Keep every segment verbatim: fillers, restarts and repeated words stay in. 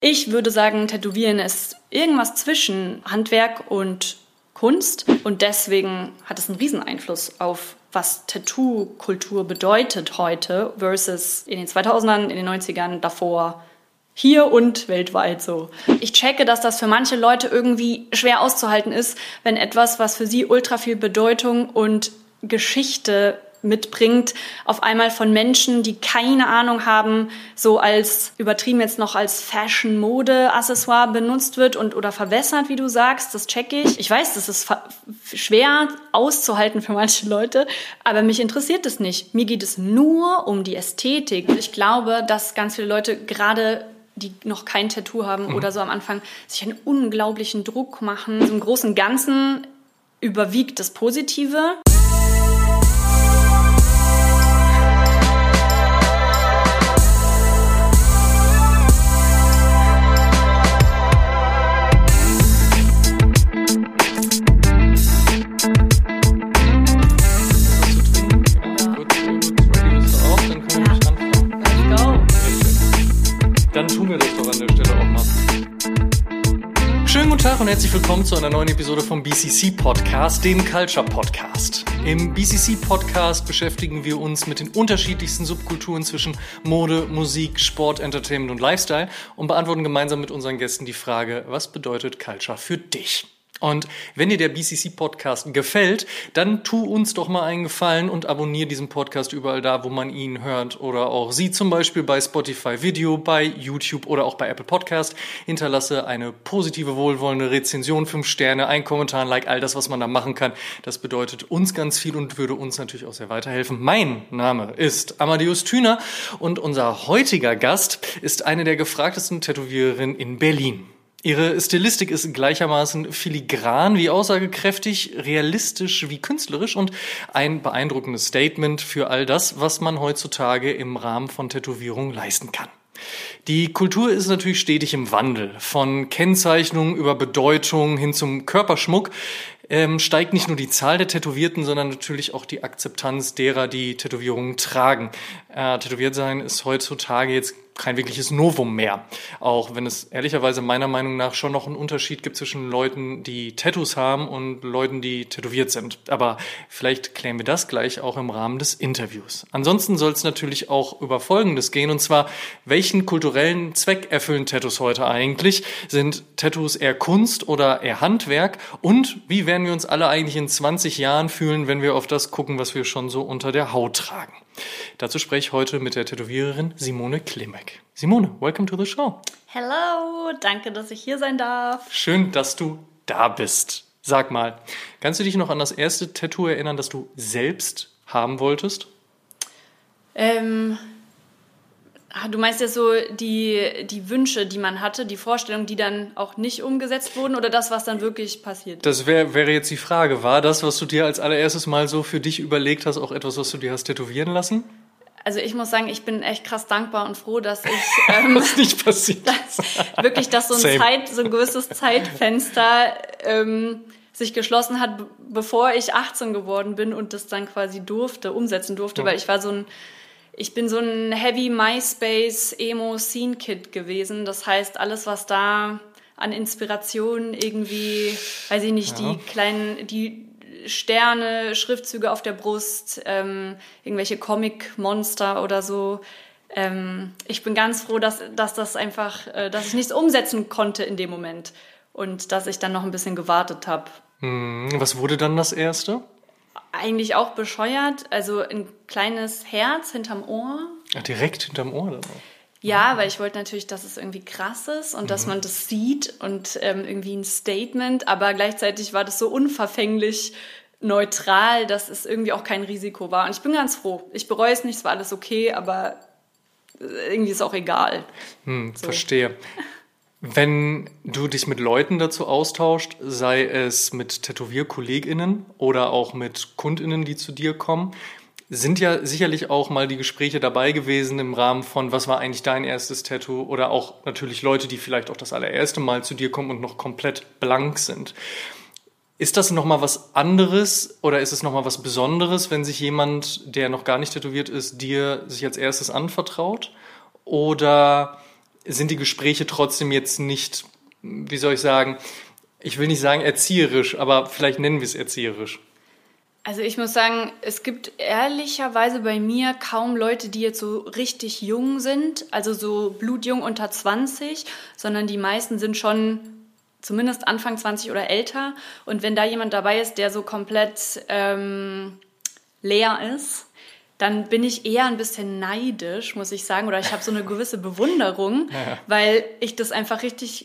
Ich würde sagen, Tätowieren ist irgendwas zwischen Handwerk und Kunst und deswegen hat es einen riesen Einfluss auf, was Tattoo-Kultur bedeutet heute versus in den zweitausendern, in den neunzigern, davor, hier und weltweit so. Ich checke, dass das für manche Leute irgendwie schwer auszuhalten ist, wenn etwas, was für sie ultra viel Bedeutung und Geschichte mitbringt, auf einmal von Menschen, die keine Ahnung haben, so als, übertrieben jetzt noch als Fashion-Mode-Accessoire benutzt wird und oder verwässert, wie du sagst, das check ich. Ich weiß, das ist fa- schwer auszuhalten für manche Leute, aber mich interessiert es nicht. Mir geht es nur um die Ästhetik. Ich glaube, dass ganz viele Leute, gerade die noch kein Tattoo haben mhm. oder so am Anfang, sich einen unglaublichen Druck machen. So im Großen und Ganzen überwiegt das Positive. Dann tun wir das doch an der Stelle auch mal. Schönen guten Tag und herzlich willkommen zu einer neuen Episode vom B C C Podcast, dem Culture Podcast. Im B C C Podcast beschäftigen wir uns mit den unterschiedlichsten Subkulturen zwischen Mode, Musik, Sport, Entertainment und Lifestyle und beantworten gemeinsam mit unseren Gästen die Frage, was bedeutet Culture für dich? Und wenn dir der B C C-Podcast gefällt, dann tu uns doch mal einen Gefallen und abonniere diesen Podcast überall da, wo man ihn hört oder auch sieht, zum Beispiel bei Spotify Video, bei YouTube oder auch bei Apple Podcast. Hinterlasse eine positive, wohlwollende Rezension, fünf Sterne, ein Kommentar, ein Like, all das, was man da machen kann. Das bedeutet uns ganz viel und würde uns natürlich auch sehr weiterhelfen. Mein Name ist Amadeus Thüner und unser heutiger Gast ist eine der gefragtesten Tätowiererinnen in Berlin. Ihre Stilistik ist gleichermaßen filigran wie aussagekräftig, realistisch wie künstlerisch und ein beeindruckendes Statement für all das, was man heutzutage im Rahmen von Tätowierung leisten kann. Die Kultur ist natürlich stetig im Wandel. Von Kennzeichnung über Bedeutung hin zum Körperschmuck ähm, steigt nicht nur die Zahl der Tätowierten, sondern natürlich auch die Akzeptanz derer, die Tätowierungen tragen. Äh, tätowiert sein ist heutzutage jetzt kein wirkliches Novum mehr. Auch wenn es ehrlicherweise meiner Meinung nach schon noch einen Unterschied gibt zwischen Leuten, die Tattoos haben und Leuten, die tätowiert sind. Aber vielleicht klären wir das gleich auch im Rahmen des Interviews. Ansonsten soll es natürlich auch über Folgendes gehen, und zwar, welchen kulturellen Zweck erfüllen Tattoos heute eigentlich? Sind Tattoos eher Kunst oder eher Handwerk? Und wie werden wir uns alle eigentlich in zwanzig Jahren fühlen, wenn wir auf das gucken, was wir schon so unter der Haut tragen? Dazu spreche ich heute mit der Tätowiererin Simone Klimek. Simone, welcome to the show. Hello, danke, dass ich hier sein darf. Schön, dass du da bist. Sag mal, kannst du dich noch an das erste Tattoo erinnern, das du selbst haben wolltest? Ähm, du meinst ja so die, die Wünsche, die man hatte, die Vorstellungen, die dann auch nicht umgesetzt wurden oder das, was dann wirklich passiert? Das wär, wäre jetzt die Frage. War das, was du dir als allererstes mal so für dich überlegt hast, auch etwas, was du dir hast tätowieren lassen? Also ich muss sagen, ich bin echt krass dankbar und froh, dass ich ähm, was nicht passiert dass, wirklich, dass so ein Zeit, so ein gewisses Zeitfenster ähm, sich geschlossen hat, b- bevor ich achtzehn geworden bin und das dann quasi durfte, umsetzen durfte, ja. Weil ich war so ein, ich bin so ein Heavy MySpace Emo Scene Kid gewesen. Das heißt, alles, was da an Inspiration irgendwie, weiß ich nicht, ja. die kleinen, die Sterne, Schriftzüge auf der Brust, ähm, irgendwelche Comic-Monster oder so. Ähm, ich bin ganz froh, dass, dass das einfach, äh, dass ich nichts umsetzen konnte in dem Moment und dass ich dann noch ein bisschen gewartet habe. Hm, was wurde dann das Erste? Eigentlich auch bescheuert, also ein kleines Herz hinterm Ohr. Ja, direkt hinterm Ohr dann auch. Ja, weil ich wollte natürlich, dass es irgendwie krass ist und mhm. dass man das sieht und ähm, irgendwie ein Statement, aber gleichzeitig war das so unverfänglich neutral, dass es irgendwie auch kein Risiko war. Und ich bin ganz froh. Ich bereue es nicht, es war alles okay, aber irgendwie ist es auch egal. Hm, so. Verstehe. Wenn du dich mit Leuten dazu austauscht, sei es mit TätowierkollegInnen oder auch mit KundInnen, die zu dir kommen, sind ja sicherlich auch mal die Gespräche dabei gewesen im Rahmen von, was war eigentlich dein erstes Tattoo? Oder auch natürlich Leute, die vielleicht auch das allererste Mal zu dir kommen und noch komplett blank sind. Ist das nochmal was anderes oder ist es nochmal was Besonderes, wenn sich jemand, der noch gar nicht tätowiert ist, dir sich als erstes anvertraut? Oder sind die Gespräche trotzdem jetzt nicht, wie soll ich sagen, ich will nicht sagen erzieherisch, aber vielleicht nennen wir es erzieherisch. Also ich muss sagen, es gibt ehrlicherweise bei mir kaum Leute, die jetzt so richtig jung sind, also so blutjung unter zwanzig, sondern die meisten sind schon zumindest Anfang zwanzig oder älter. Und wenn da jemand dabei ist, der so komplett ähm, leer ist, dann bin ich eher ein bisschen neidisch, muss ich sagen, oder ich habe so eine gewisse Bewunderung, ja. weil ich das einfach richtig...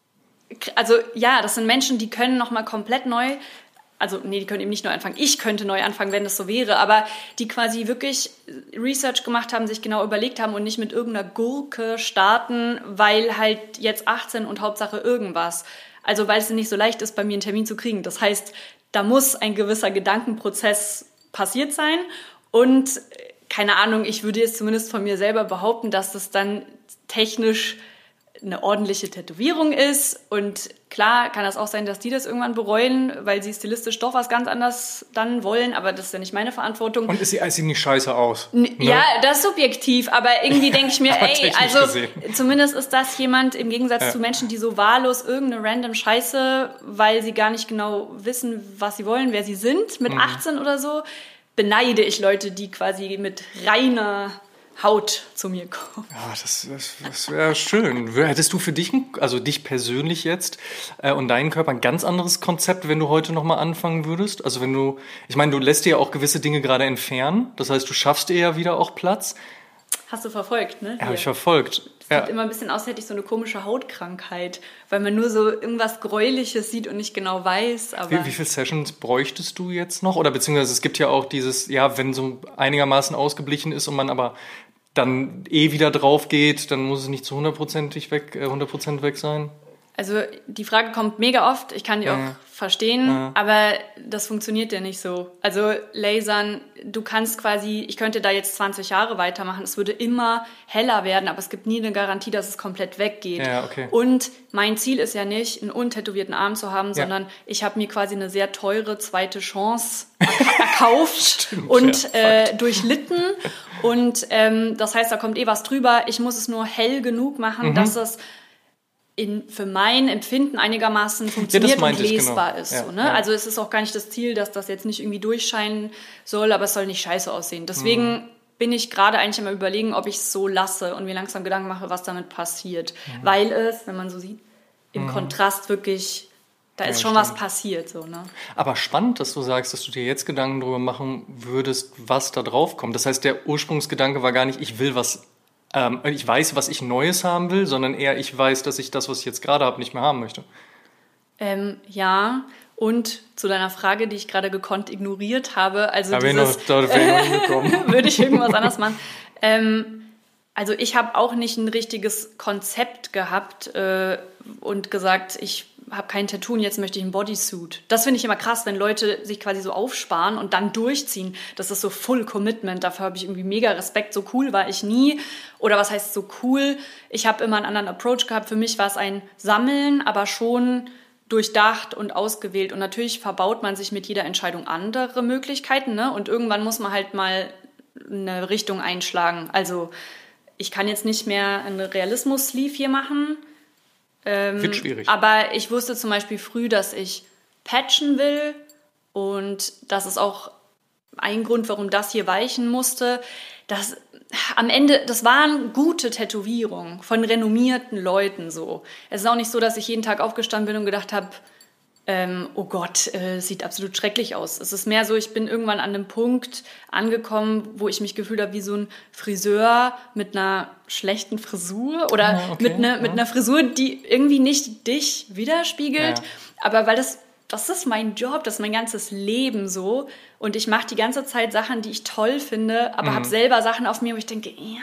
Also ja, das sind Menschen, die können nochmal komplett neu, also nee, die können eben nicht neu anfangen, ich könnte neu anfangen, wenn das so wäre, aber die quasi wirklich Research gemacht haben, sich genau überlegt haben und nicht mit irgendeiner Gurke starten, weil halt jetzt achtzehn und Hauptsache irgendwas. Also weil es nicht so leicht ist, bei mir einen Termin zu kriegen. Das heißt, da muss ein gewisser Gedankenprozess passiert sein und keine Ahnung, ich würde jetzt zumindest von mir selber behaupten, dass das dann technisch eine ordentliche Tätowierung ist und klar kann das auch sein, dass die das irgendwann bereuen, weil sie stilistisch doch was ganz anderes dann wollen, aber das ist ja nicht meine Verantwortung. Und es sieht, sieht nicht scheiße aus. Ne? Ja, das ist subjektiv, aber irgendwie denke ich mir, ey, also gesehen. Zumindest ist das jemand im Gegensatz ja. zu Menschen, die so wahllos irgendeine random Scheiße, weil sie gar nicht genau wissen, was sie wollen, wer sie sind, mit mhm. achtzehn oder so, beneide ich Leute, die quasi mit reiner Haut zu mir kommen. Ja, das, das, das wäre schön. Hättest du für dich, also dich persönlich jetzt äh, und deinen Körper ein ganz anderes Konzept, wenn du heute nochmal anfangen würdest? Also wenn du, ich meine, du lässt dir ja auch gewisse Dinge gerade entfernen. Das heißt, du schaffst dir ja wieder auch Platz. Hast du verfolgt, ne? Ja, habe ich verfolgt. Es ja. sieht immer ein bisschen aus, als hätte ich so eine komische Hautkrankheit, weil man nur so irgendwas Gräuliches sieht und nicht genau weiß. Aber wie, wie viele Sessions bräuchtest du jetzt noch? Oder beziehungsweise es gibt ja auch dieses, ja, wenn so einigermaßen ausgeblichen ist und man aber dann eh wieder drauf geht, dann muss es nicht zu hundertprozentig weg, äh, hundert Prozent weg sein? Also die Frage kommt mega oft, ich kann die ja. auch verstehen, ja. aber das funktioniert ja nicht so. Also Lasern, du kannst quasi, ich könnte da jetzt zwanzig Jahre weitermachen, es würde immer heller werden, aber es gibt nie eine Garantie, dass es komplett weggeht. Ja, okay. Und mein Ziel ist ja nicht, einen untätowierten Arm zu haben, ja. sondern ich habe mir quasi eine sehr teure zweite Chance erkauft Stimmt, und ja, äh, durchlitten. Und ähm, das heißt, da kommt eh was drüber. Ich muss es nur hell genug machen, mhm. dass es in, für mein Empfinden einigermaßen funktioniert ja, und lesbar genau. ist. Ja, so, ne? Ja. Also es ist auch gar nicht das Ziel, dass das jetzt nicht irgendwie durchscheinen soll, aber es soll nicht scheiße aussehen. Deswegen mhm. bin ich gerade eigentlich immer überlegen, ob ich es so lasse und mir langsam Gedanken mache, was damit passiert. Mhm. Weil es, wenn man so sieht, im mhm. Kontrast wirklich, da ist ja, schon stimmt. was passiert. So, ne? Aber spannend, dass du sagst, dass du dir jetzt Gedanken darüber machen würdest, was da drauf kommt. Das heißt, der Ursprungsgedanke war gar nicht, ich will was ich weiß, was ich Neues haben will, sondern eher, ich weiß, dass ich das, was ich jetzt gerade habe, nicht mehr haben möchte. Ähm, ja, und zu deiner Frage, die ich gerade gekonnt ignoriert habe, also da dieses, noch, da wäre ich noch hingekommen. würde ich irgendwas anderes machen. Ähm, also ich habe auch nicht ein richtiges Konzept gehabt äh, und gesagt, ich habe kein Tattoo und jetzt möchte ich ein Bodysuit. Das finde ich immer krass, wenn Leute sich quasi so aufsparen und dann durchziehen. Das ist so Full Commitment. Dafür habe ich irgendwie mega Respekt. So cool war ich nie. Oder was heißt so cool? Ich habe immer einen anderen Approach gehabt. Für mich war es ein Sammeln, aber schon durchdacht und ausgewählt. Und natürlich verbaut man sich mit jeder Entscheidung andere Möglichkeiten, ne? Und irgendwann muss man halt mal eine Richtung einschlagen. Also ich kann jetzt nicht mehr einen Realismus-Sleeve hier machen. Ähm, Wird schwierig. Aber ich wusste zum Beispiel früh, dass ich patchen will und das ist auch ein Grund, warum das hier weichen musste. Das, am Ende, das waren gute Tätowierungen von renommierten Leuten so. Es ist auch nicht so, dass ich jeden Tag aufgestanden bin und gedacht habe, ähm, oh Gott, äh, sieht absolut schrecklich aus. Es ist mehr so, ich bin irgendwann an einem Punkt angekommen, wo ich mich gefühlt habe wie so ein Friseur mit einer schlechten Frisur oder ja, okay, mit, ne, ja. mit einer Frisur, die irgendwie nicht dich widerspiegelt. Ja. Aber weil das, das ist mein Job, das ist mein ganzes Leben so. Und ich mache die ganze Zeit Sachen, die ich toll finde, aber mhm. habe selber Sachen auf mir, wo ich denke, ja...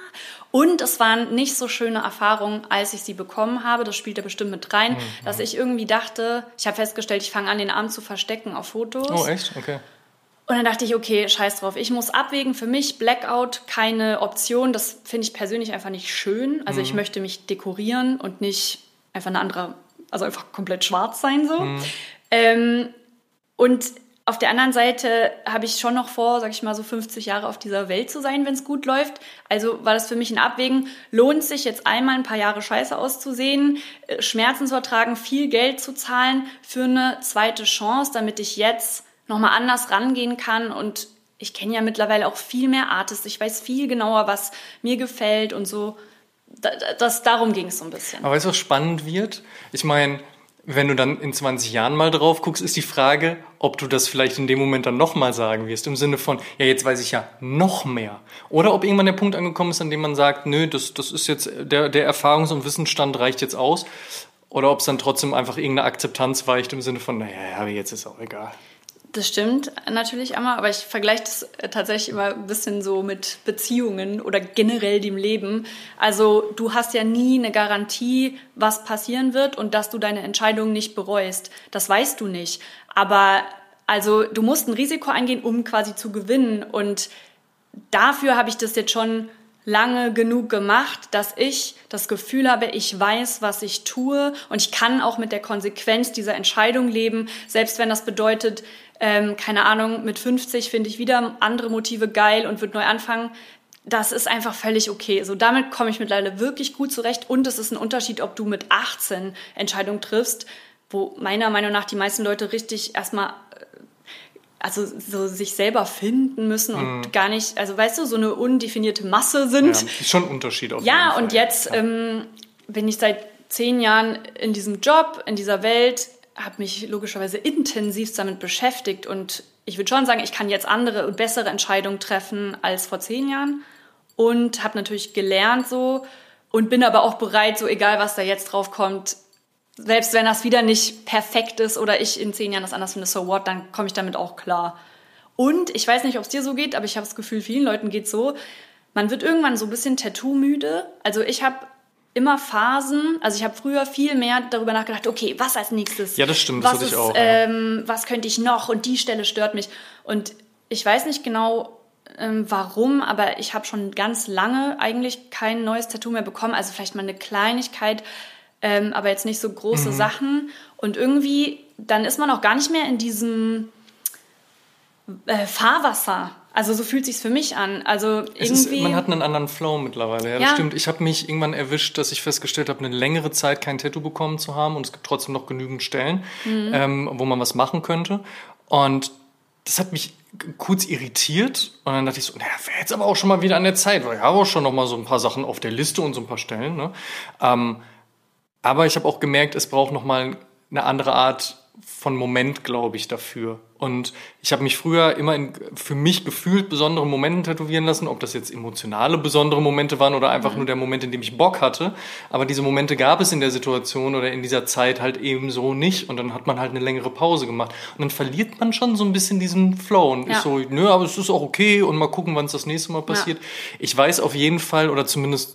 Und es waren nicht so schöne Erfahrungen, als ich sie bekommen habe. Das spielt da bestimmt mit rein, mhm. dass ich irgendwie dachte, ich habe festgestellt, ich fange an, den Arm zu verstecken auf Fotos. Oh, echt? Okay. Und dann dachte ich, okay, scheiß drauf. Ich muss abwägen. Für mich Blackout keine Option. Das finde ich persönlich einfach nicht schön. Also mhm. ich möchte mich dekorieren und nicht einfach eine andere, also einfach komplett schwarz sein so. Mhm. Ähm, und auf der anderen Seite habe ich schon noch vor, sag ich mal, so fünfzig Jahre auf dieser Welt zu sein, wenn es gut läuft. Also war das für mich ein Abwägen, lohnt sich jetzt einmal ein paar Jahre scheiße auszusehen, Schmerzen zu ertragen, viel Geld zu zahlen für eine zweite Chance, damit ich jetzt nochmal anders rangehen kann. Und ich kenne ja mittlerweile auch viel mehr Artists. Ich weiß viel genauer, was mir gefällt und so. Das, das, darum ging es so ein bisschen. Aber weißt du, was spannend wird? Ich meine, wenn du dann in zwanzig Jahren mal drauf guckst, ist die Frage, ob du das vielleicht in dem Moment dann nochmal sagen wirst. Im Sinne von, ja, jetzt weiß ich ja noch mehr. Oder ob irgendwann der Punkt angekommen ist, an dem man sagt, nö, das, das ist jetzt, der, der Erfahrungs- und Wissensstand reicht jetzt aus. Oder ob es dann trotzdem einfach irgendeine Akzeptanz weicht im Sinne von, naja, aber jetzt ist auch egal. Das stimmt natürlich immer, aber ich vergleiche das tatsächlich immer ein bisschen so mit Beziehungen oder generell dem Leben. Also du hast ja nie eine Garantie, was passieren wird und dass du deine Entscheidung nicht bereust. Das weißt du nicht. Aber also du musst ein Risiko eingehen, um quasi zu gewinnen. Und dafür habe ich das jetzt schon lange genug gemacht, dass ich das Gefühl habe, ich weiß, was ich tue und ich kann auch mit der Konsequenz dieser Entscheidung leben, selbst wenn das bedeutet, ähm, keine Ahnung, mit fünfzig finde ich wieder andere Motive geil und würde neu anfangen. Das ist einfach völlig okay. So, damit komme ich mittlerweile wirklich gut zurecht und es ist ein Unterschied, ob du mit achtzehn Entscheidungen triffst, wo meiner Meinung nach die meisten Leute richtig erstmal also so sich selber finden müssen und mhm. gar nicht, also weißt du, so eine undefinierte Masse sind. Ja, ist schon ein Unterschied auf ja, jeden Fall. Und jetzt ja. ähm, bin ich seit zehn Jahren in diesem Job, in dieser Welt, habe mich logischerweise intensiv damit beschäftigt und ich würde schon sagen, ich kann jetzt andere und bessere Entscheidungen treffen als vor zehn Jahren und habe natürlich gelernt so und bin aber auch bereit, so egal was da jetzt drauf kommt, selbst wenn das wieder nicht perfekt ist oder ich in zehn Jahren das anders finde, so what, dann komme ich damit auch klar. Und ich weiß nicht, ob es dir so geht, aber ich habe das Gefühl, vielen Leuten geht es so, man wird irgendwann so ein bisschen Tattoo-müde. Also ich habe immer Phasen, also ich habe früher viel mehr darüber nachgedacht, okay, was als nächstes? Ja, das stimmt, das was hatte ich ist, auch. Ähm, ja. Was könnte ich noch? Und die Stelle stört mich. Und ich weiß nicht genau, ähm, warum, aber ich habe schon ganz lange eigentlich kein neues Tattoo mehr bekommen. Also vielleicht mal eine Kleinigkeit, Ähm, aber jetzt nicht so große mhm. Sachen. Und irgendwie, dann ist man auch gar nicht mehr in diesem äh, Fahrwasser. Also so fühlt sich's für mich an. Also es irgendwie ist, man hat einen anderen Flow mittlerweile. Ja, das ja. stimmt. Ich habe mich irgendwann erwischt, dass ich festgestellt habe, eine längere Zeit kein Tattoo bekommen zu haben. Und es gibt trotzdem noch genügend Stellen, mhm. ähm, wo man was machen könnte. Und das hat mich kurz irritiert. Und dann dachte ich so, naja, wäre jetzt aber auch schon mal wieder an der Zeit. Weil ich habe auch schon noch mal so ein paar Sachen auf der Liste und so ein paar Stellen. Ne? Ähm, Aber ich habe auch gemerkt, es braucht nochmal eine andere Art von Moment, glaube ich, dafür. Und ich habe mich früher immer in für mich gefühlt besondere Momente tätowieren lassen, ob das jetzt emotionale besondere Momente waren oder einfach mhm. nur der Moment, in dem ich Bock hatte. Aber diese Momente gab es in der Situation oder in dieser Zeit halt eben so nicht. Und dann hat man halt eine längere Pause gemacht. Und dann verliert man schon so ein bisschen diesen Flow und ja. ist so, nö, aber es ist auch okay und mal gucken, wann es das nächste Mal passiert. Ja. Ich weiß auf jeden Fall, oder zumindest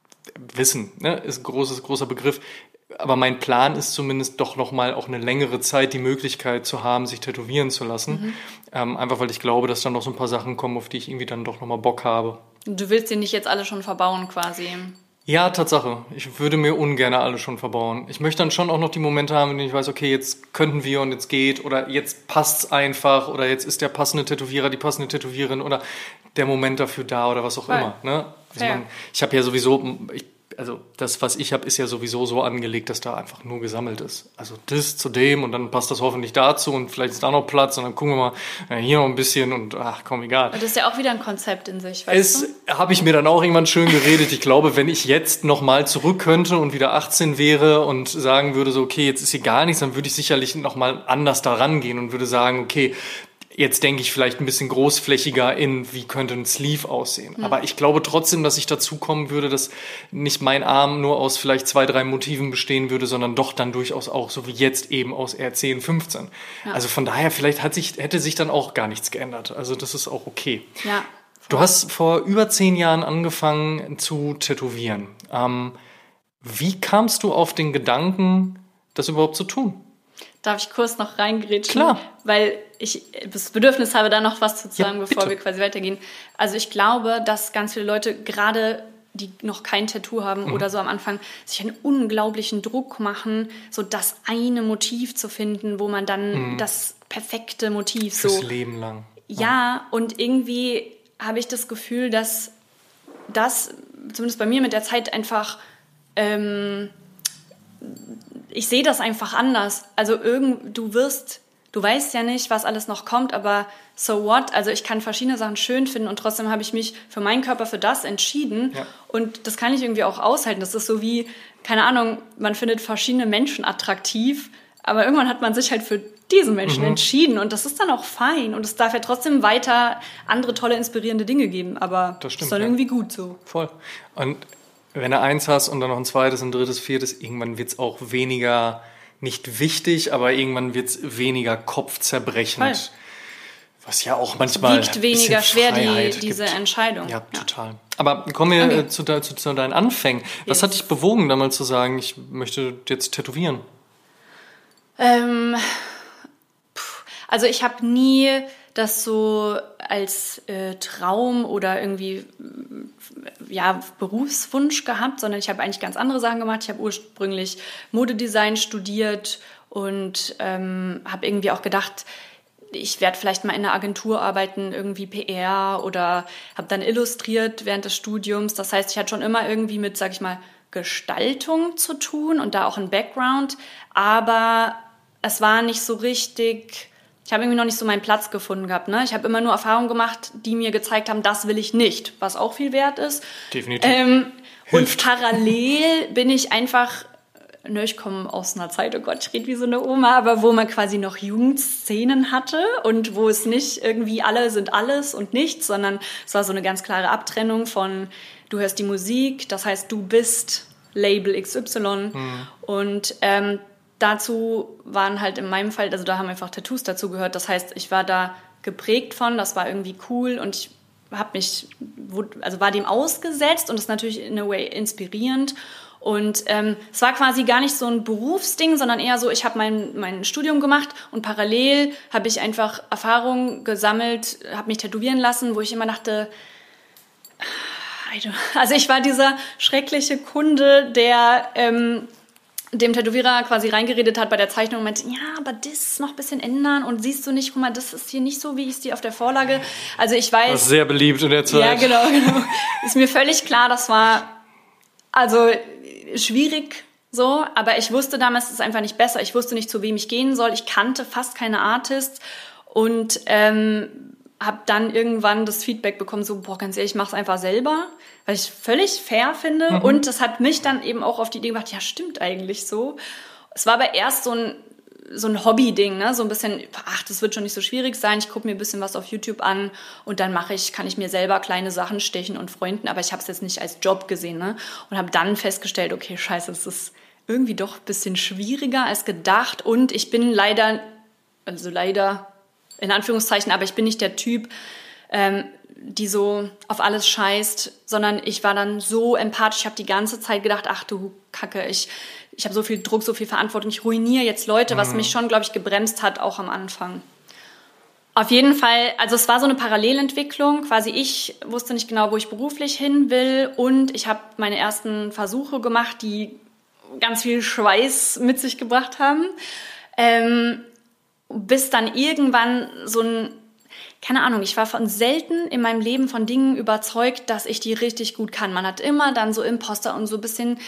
Wissen, ne, ist ein großes, großer Begriff. Aber mein Plan ist zumindest doch nochmal auch eine längere Zeit die Möglichkeit zu haben, sich tätowieren zu lassen. Mhm. Ähm, einfach weil ich glaube, dass dann noch so ein paar Sachen kommen, auf die ich irgendwie dann doch nochmal Bock habe. Du willst dir nicht jetzt alle schon verbauen quasi? Ja, Tatsache. Ich würde mir ungern alle schon verbauen. Ich möchte dann schon auch noch die Momente haben, in denen ich weiß, okay, jetzt könnten wir und jetzt geht oder jetzt passt's einfach oder jetzt ist der passende Tätowierer, die passende Tätowiererin oder der Moment dafür da oder was auch Voll. immer. Ne? Also man, ich habe ja sowieso, ich, also das, was ich habe, ist ja sowieso so angelegt, dass da einfach nur gesammelt ist. Also das zu dem und dann passt das hoffentlich dazu und vielleicht ist da noch Platz und dann gucken wir mal ja, hier noch ein bisschen und ach komm, egal. Und das ist ja auch wieder ein Konzept in sich, weißt es, du? Habe ich mir dann auch irgendwann schön geredet. Ich glaube, wenn ich jetzt nochmal zurück könnte und wieder achtzehn wäre und sagen würde so, okay, jetzt ist hier gar nichts, dann würde ich sicherlich nochmal anders da rangehen und würde sagen, okay, jetzt denke ich vielleicht ein bisschen großflächiger in, wie könnte ein Sleeve aussehen. Mhm. Aber ich glaube trotzdem, dass ich dazu kommen würde, dass nicht mein Arm nur aus vielleicht zwei, drei Motiven bestehen würde, sondern doch dann durchaus auch, so wie jetzt eben, aus R zehn, fünfzehn. Ja. Also von daher, vielleicht hat sich, hätte sich dann auch gar nichts geändert. Also das ist auch okay. Ja. Du hast vor über zehn Jahren angefangen zu tätowieren. Ähm, wie kamst du auf den Gedanken, das überhaupt zu tun? Darf ich kurz noch reingrätschen? Klar. Weil ich das Bedürfnis habe, da noch was zu sagen, ja, bevor bitte. wir quasi weitergehen. Also ich glaube, dass ganz viele Leute, gerade die noch kein Tattoo haben mhm. oder so am Anfang, sich einen unglaublichen Druck machen, so das eine Motiv zu finden, wo man dann mhm. das perfekte Motiv. Fürs so. Leben lang. Ja, ja, und irgendwie habe ich das Gefühl, dass das, zumindest bei mir mit der Zeit einfach, ähm, ich sehe das einfach anders. Also irgend, du wirst, du weißt ja nicht, was alles noch kommt, aber so what? Also ich kann verschiedene Sachen schön finden und trotzdem habe ich mich für meinen Körper für das entschieden. Ja. Und das kann ich irgendwie auch aushalten. Das ist so wie, keine Ahnung, man findet verschiedene Menschen attraktiv, aber irgendwann hat man sich halt für diesen Menschen mhm. entschieden und das ist dann auch fein und es darf ja trotzdem weiter andere tolle, inspirierende Dinge geben, aber das stimmt, ist dann ja. irgendwie gut so. Voll. Und wenn du eins hast und dann noch ein zweites, ein drittes, viertes, irgendwann wird es auch weniger, nicht wichtig, aber irgendwann wird es weniger kopfzerbrechend. Voll. Was ja auch manchmal wiegt weniger schwer, die, diese gibt. Entscheidung. Ja, ja, total. Aber kommen wir okay. zu, zu, zu deinen Anfängen. Was yes. hat dich bewogen, damals zu sagen, ich möchte jetzt tätowieren? Ähm... Also ich habe nie das so als äh, Traum oder irgendwie ja, Berufswunsch gehabt, sondern ich habe eigentlich ganz andere Sachen gemacht. Ich habe ursprünglich Modedesign studiert und ähm, habe irgendwie auch gedacht, ich werde vielleicht mal in einer Agentur arbeiten, irgendwie P R oder habe dann illustriert während des Studiums. Das heißt, ich hatte schon immer irgendwie mit, sag ich mal, Gestaltung zu tun und da auch ein Background, aber es war nicht so richtig... Ich habe irgendwie noch nicht so meinen Platz gefunden gehabt. Ne? Ich habe immer nur Erfahrungen gemacht, die mir gezeigt haben, das will ich nicht, was auch viel wert ist. Definitiv. Ähm, und parallel bin ich einfach, ne, ich komme aus einer Zeit, oh Gott, ich rede wie so eine Oma, aber wo man quasi noch Jugendszenen hatte und wo es nicht irgendwie alle sind alles und nichts, sondern es war so eine ganz klare Abtrennung von, du hörst die Musik, das heißt, du bist Label X Y mhm. und ähm, dazu waren halt in meinem Fall, also da haben einfach Tattoos dazu gehört. Das heißt, ich war da geprägt von, das war irgendwie cool und ich habe mich, also war dem ausgesetzt und das ist natürlich in a way inspirierend. Und ähm, es war quasi gar nicht so ein Berufsding, sondern eher so, ich habe mein, mein Studium gemacht und parallel habe ich einfach Erfahrungen gesammelt, habe mich tätowieren lassen, wo ich immer dachte, also ich war dieser schreckliche Kunde, der... Ähm, dem Tätowierer quasi reingeredet hat bei der Zeichnung und meinte, ja, aber das noch ein bisschen ändern und siehst du nicht, guck mal, das ist hier nicht so, wie ich es dir auf der Vorlage... Also ich weiß... Das ist sehr beliebt in der Zeit. Ja, genau, genau. Ist mir völlig klar, das war also schwierig so, aber ich wusste damals, es ist einfach nicht besser. Ich wusste nicht, zu wem ich gehen soll. Ich kannte fast keine Artists und ähm, habe dann irgendwann das Feedback bekommen, so, boah, ganz ehrlich, ich mach's einfach selber, weil ich völlig fair finde. Mhm. Und das hat mich dann eben auch auf die Idee gebracht, ja, stimmt eigentlich so. Es war aber erst so ein, so ein Hobby-Ding, ne? So ein bisschen, ach, das wird schon nicht so schwierig sein. Ich gucke mir ein bisschen was auf YouTube an und dann mache ich, kann ich mir selber kleine Sachen stechen und Freunden, aber ich habe es jetzt nicht als Job gesehen, ne? Und habe dann festgestellt, okay, scheiße, es ist irgendwie doch ein bisschen schwieriger als gedacht und ich bin leider, also leider... in Anführungszeichen, aber ich bin nicht der Typ, ähm, die so auf alles scheißt, sondern ich war dann so empathisch, ich habe die ganze Zeit gedacht, ach du Kacke, ich, ich habe so viel Druck, so viel Verantwortung, ich ruiniere jetzt Leute, mhm. was mich schon, glaube ich, gebremst hat, auch am Anfang. Auf jeden Fall, also es war so eine Parallelentwicklung, quasi ich wusste nicht genau, wo ich beruflich hin will und ich habe meine ersten Versuche gemacht, die ganz viel Schweiß mit sich gebracht haben. Ähm, bis dann irgendwann so ein, keine Ahnung, ich war von selten in meinem Leben von Dingen überzeugt, dass ich die richtig gut kann. Man hat immer dann so Imposter und so ein bisschen,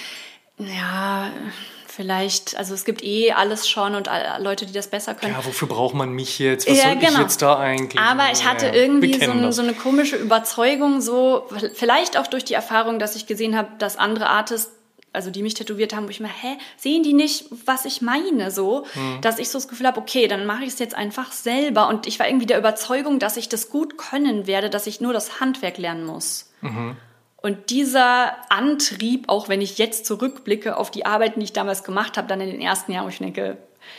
ja, vielleicht, also es gibt eh alles schon und Leute, die das besser können. Ja, wofür braucht man mich jetzt? Was ja, soll genau. ich jetzt da eigentlich? Aber ich hatte ja, irgendwie so, ein, so eine komische Überzeugung, so vielleicht auch durch die Erfahrung, dass ich gesehen habe, dass andere Artists, also die mich tätowiert haben, wo ich mir, hä, sehen die nicht, was ich meine, so, mhm. dass ich so das Gefühl habe, okay, dann mache ich es jetzt einfach selber und ich war irgendwie der Überzeugung, dass ich das gut können werde, dass ich nur das Handwerk lernen muss. Mhm. Und dieser Antrieb, auch wenn ich jetzt zurückblicke auf die Arbeiten, die ich damals gemacht habe, dann in den ersten Jahren, wo ich denke,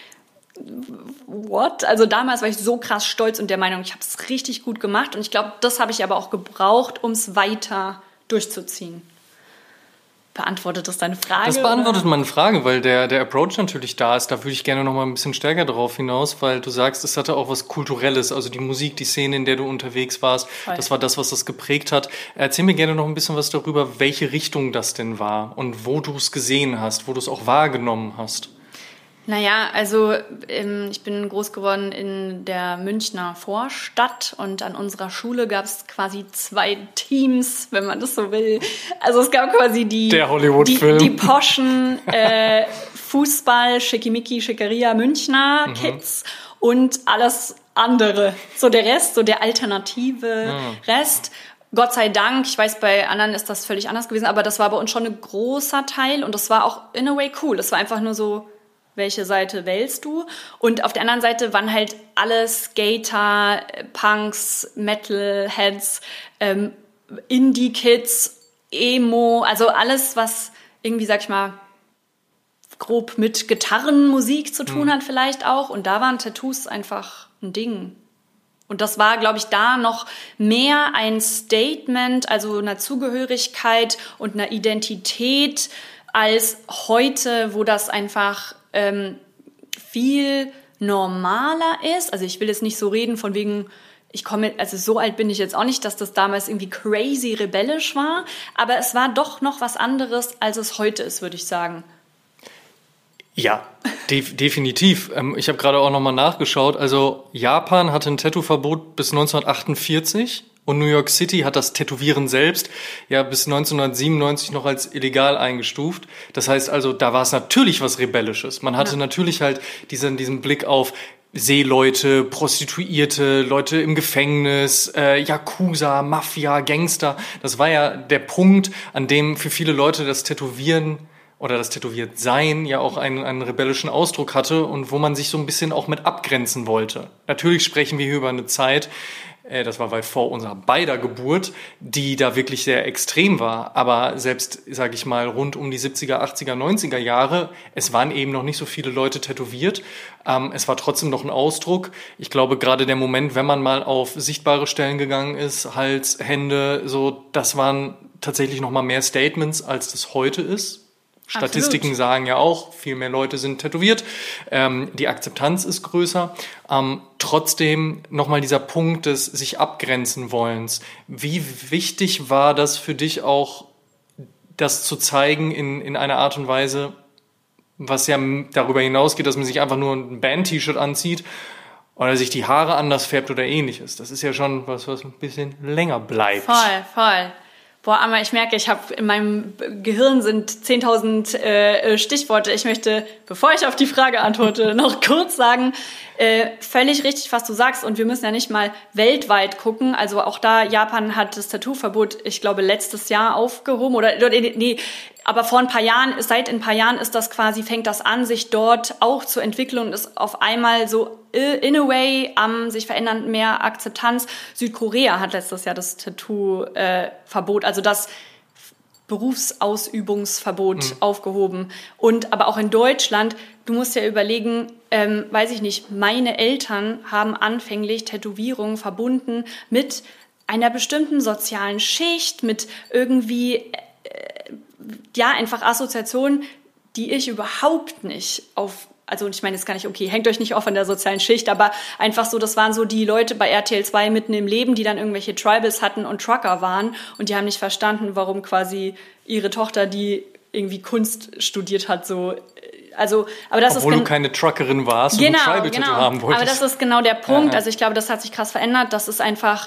what? Also damals war ich so krass stolz und der Meinung, ich habe es richtig gut gemacht und ich glaube, das habe ich aber auch gebraucht, um es weiter durchzuziehen. Beantwortet das deine Frage? Das beantwortet oder? Meine Frage, weil der, der Approach natürlich da ist. Da würde ich gerne noch mal ein bisschen stärker drauf hinaus, weil du sagst, es hatte auch was Kulturelles, also die Musik, die Szene, in der du unterwegs warst, Voll. Das war das, was das geprägt hat. Erzähl mir gerne noch ein bisschen was darüber, welche Richtung das denn war und wo du es gesehen hast, wo du es auch wahrgenommen hast. Naja, also ähm, ich bin groß geworden in der Münchner Vorstadt und an unserer Schule gab es quasi zwei Teams, wenn man das so will. Also es gab quasi die, der Hollywood-Film. die, die poschen äh, Fußball, Schickimicki, Schickeria, Münchner mhm. Kids und alles andere. So der Rest, so der alternative mhm. Rest. Gott sei Dank, ich weiß, bei anderen ist das völlig anders gewesen, aber das war bei uns schon ein großer Teil und das war auch in a way cool. Das war einfach nur so, welche Seite wählst du? Und auf der anderen Seite waren halt alle Skater, Punks, Metalheads, ähm, Indie-Kids, Emo, also alles, was irgendwie, sag ich mal, grob mit Gitarrenmusik zu tun mhm. hat vielleicht auch. Und da waren Tattoos einfach ein Ding. Und das war, glaube ich, da noch mehr ein Statement, also einer Zugehörigkeit und einer Identität, als heute, wo das einfach ähm, viel normaler ist. Also ich will jetzt nicht so reden von wegen, ich komme, also so alt bin ich jetzt auch nicht, dass das damals irgendwie crazy rebellisch war, aber es war doch noch was anderes, als es heute ist, würde ich sagen. Ja, def- definitiv. Ähm, ich habe gerade auch nochmal nachgeschaut. Also Japan hatte ein Tattoo-Verbot bis neunzehnhundertachtundvierzig und New York City hat das Tätowieren selbst ja bis neunzehnhundertsiebenundneunzig noch als illegal eingestuft. Das heißt also, da war es natürlich was Rebellisches. Man hatte ja. natürlich halt diesen, diesen Blick auf Seeleute, Prostituierte, Leute im Gefängnis, äh, Yakuza, Mafia, Gangster. Das war ja der Punkt, an dem für viele Leute das Tätowieren oder das Tätowiertsein ja auch einen, einen rebellischen Ausdruck hatte und wo man sich so ein bisschen auch mit abgrenzen wollte. Natürlich sprechen wir hier über eine Zeit, äh, das war weit vor unserer beider Geburt, die da wirklich sehr extrem war. Aber selbst, sage ich mal, rund um die siebziger, achtziger, neunziger Jahre, es waren eben noch nicht so viele Leute tätowiert. Ähm, es war trotzdem noch ein Ausdruck. Ich glaube, gerade der Moment, wenn man mal auf sichtbare Stellen gegangen ist, Hals, Hände, so, das waren tatsächlich noch mal mehr Statements, als das heute ist. Statistiken Absolut. Sagen ja auch, viel mehr Leute sind tätowiert, ähm, die Akzeptanz ist größer. Ähm, trotzdem nochmal dieser Punkt des sich abgrenzen wollens. Wie wichtig war das für dich auch, das zu zeigen in, in einer Art und Weise, was ja darüber hinausgeht, dass man sich einfach nur ein Band-T-Shirt anzieht oder sich die Haare anders färbt oder ähnliches. Das ist ja schon was, was ein bisschen länger bleibt. Voll, voll. Boah, aber ich merke, ich habe in meinem Gehirn sind zehntausend äh, Stichworte. Ich möchte, bevor ich auf die Frage antworte, noch kurz sagen, äh, völlig richtig, was du sagst. Und wir müssen ja nicht mal weltweit gucken. Also auch da, Japan hat das Tattoo-Verbot, ich glaube, letztes Jahr aufgehoben. Oder nee, aber vor ein paar Jahren, seit ein paar Jahren ist das quasi, fängt das an, sich dort auch zu entwickeln und ist auf einmal so in a way am um, sich verändern, mehr Akzeptanz. Südkorea hat letztes Jahr das Tattoo-Verbot, äh, also das Berufsausübungsverbot mhm. aufgehoben. Und aber auch in Deutschland, du musst ja überlegen, ähm, weiß ich nicht, meine Eltern haben anfänglich Tätowierungen verbunden mit einer bestimmten sozialen Schicht, mit irgendwie, äh, ja, einfach Assoziationen, die ich überhaupt nicht auf, also ich meine, jetzt kann ich, okay, hängt euch nicht auf an der sozialen Schicht, aber einfach so, das waren so die Leute bei R T L zwei mitten im Leben, die dann irgendwelche Tribals hatten und Trucker waren und die haben nicht verstanden, warum quasi ihre Tochter, die irgendwie Kunst studiert hat, so, also, aber das Obwohl ist... Obwohl du keine Truckerin warst genau, und ein Tribal-Tattoo genau. haben wolltest. Aber das ist genau der Punkt, ja, ja. Also ich glaube, das hat sich krass verändert, das ist einfach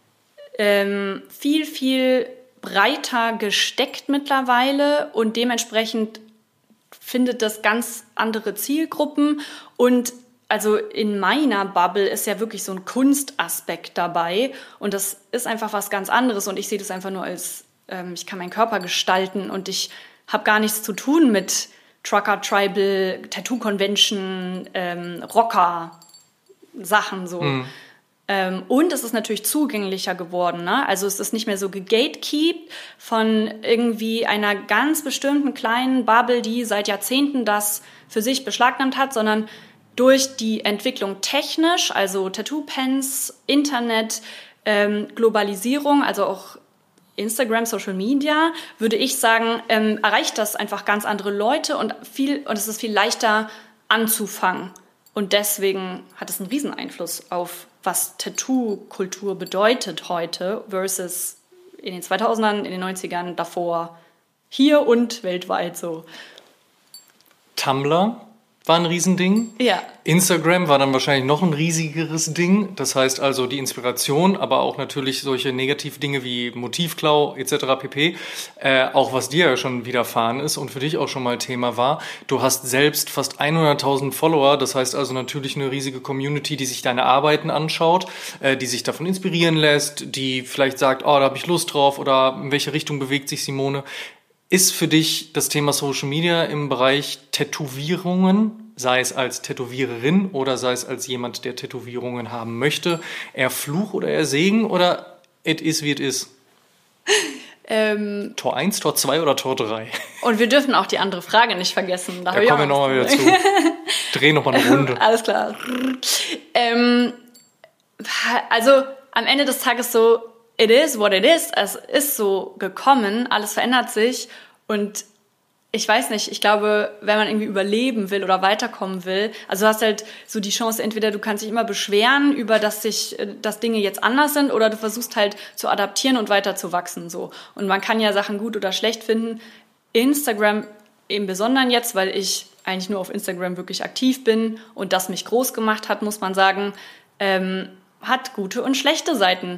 ähm, viel, viel breiter gesteckt mittlerweile und dementsprechend findet das ganz andere Zielgruppen und also in meiner Bubble ist ja wirklich so ein Kunstaspekt dabei und das ist einfach was ganz anderes und ich sehe das einfach nur als, ähm, ich kann meinen Körper gestalten und ich habe gar nichts zu tun mit Trucker, Tribal, Tattoo Convention, ähm, Rocker, Sachen so. Mhm. Ähm, und es ist natürlich zugänglicher geworden, ne? Also es ist nicht mehr so gegatekeept von irgendwie einer ganz bestimmten kleinen Bubble, die seit Jahrzehnten das für sich beschlagnahmt hat, sondern durch die Entwicklung technisch, also Tattoo-Pens, Internet, ähm, Globalisierung, also auch Instagram, Social Media, würde ich sagen, ähm, erreicht das einfach ganz andere Leute und viel und es ist viel leichter anzufangen. Und deswegen hat es einen riesen Einfluss auf, was Tattoo-Kultur bedeutet heute versus in den zweitausendern, in den neunzigern, davor, hier und weltweit so. Tumblr war ein Riesending. Ja. Instagram war dann wahrscheinlich noch ein riesigeres Ding. Das heißt also die Inspiration, aber auch natürlich solche Negativdinge wie Motivklau et cetera pp. Äh, auch was dir ja schon widerfahren ist und für dich auch schon mal Thema war. Du hast selbst fast hunderttausend Follower. Das heißt also natürlich eine riesige Community, die sich deine Arbeiten anschaut, äh, die sich davon inspirieren lässt, die vielleicht sagt, oh, da habe ich Lust drauf oder in welche Richtung bewegt sich Simone. Ist für dich das Thema Social Media im Bereich Tätowierungen, sei es als Tätowiererin oder sei es als jemand, der Tätowierungen haben möchte, eher Fluch oder eher Segen oder it is wie it is? Ähm, Tor eins, Tor zwei oder Tor drei? Und wir dürfen auch die andere Frage nicht vergessen. Da, da kommen wir nochmal wieder zu. Dreh nochmal eine Runde. Alles klar. Ähm, also am Ende des Tages so, it is what it is. Es ist so gekommen, alles verändert sich und ich weiß nicht, ich glaube, wenn man irgendwie überleben will oder weiterkommen will, also du hast halt so die Chance, entweder du kannst dich immer beschweren über, dass sich, dass Dinge jetzt anders sind oder du versuchst halt zu adaptieren und weiter zu wachsen, so. Und man kann ja Sachen gut oder schlecht finden. Instagram im Besonderen jetzt, weil ich eigentlich nur auf Instagram wirklich aktiv bin und das mich groß gemacht hat, muss man sagen, ähm, hat gute und schlechte Seiten.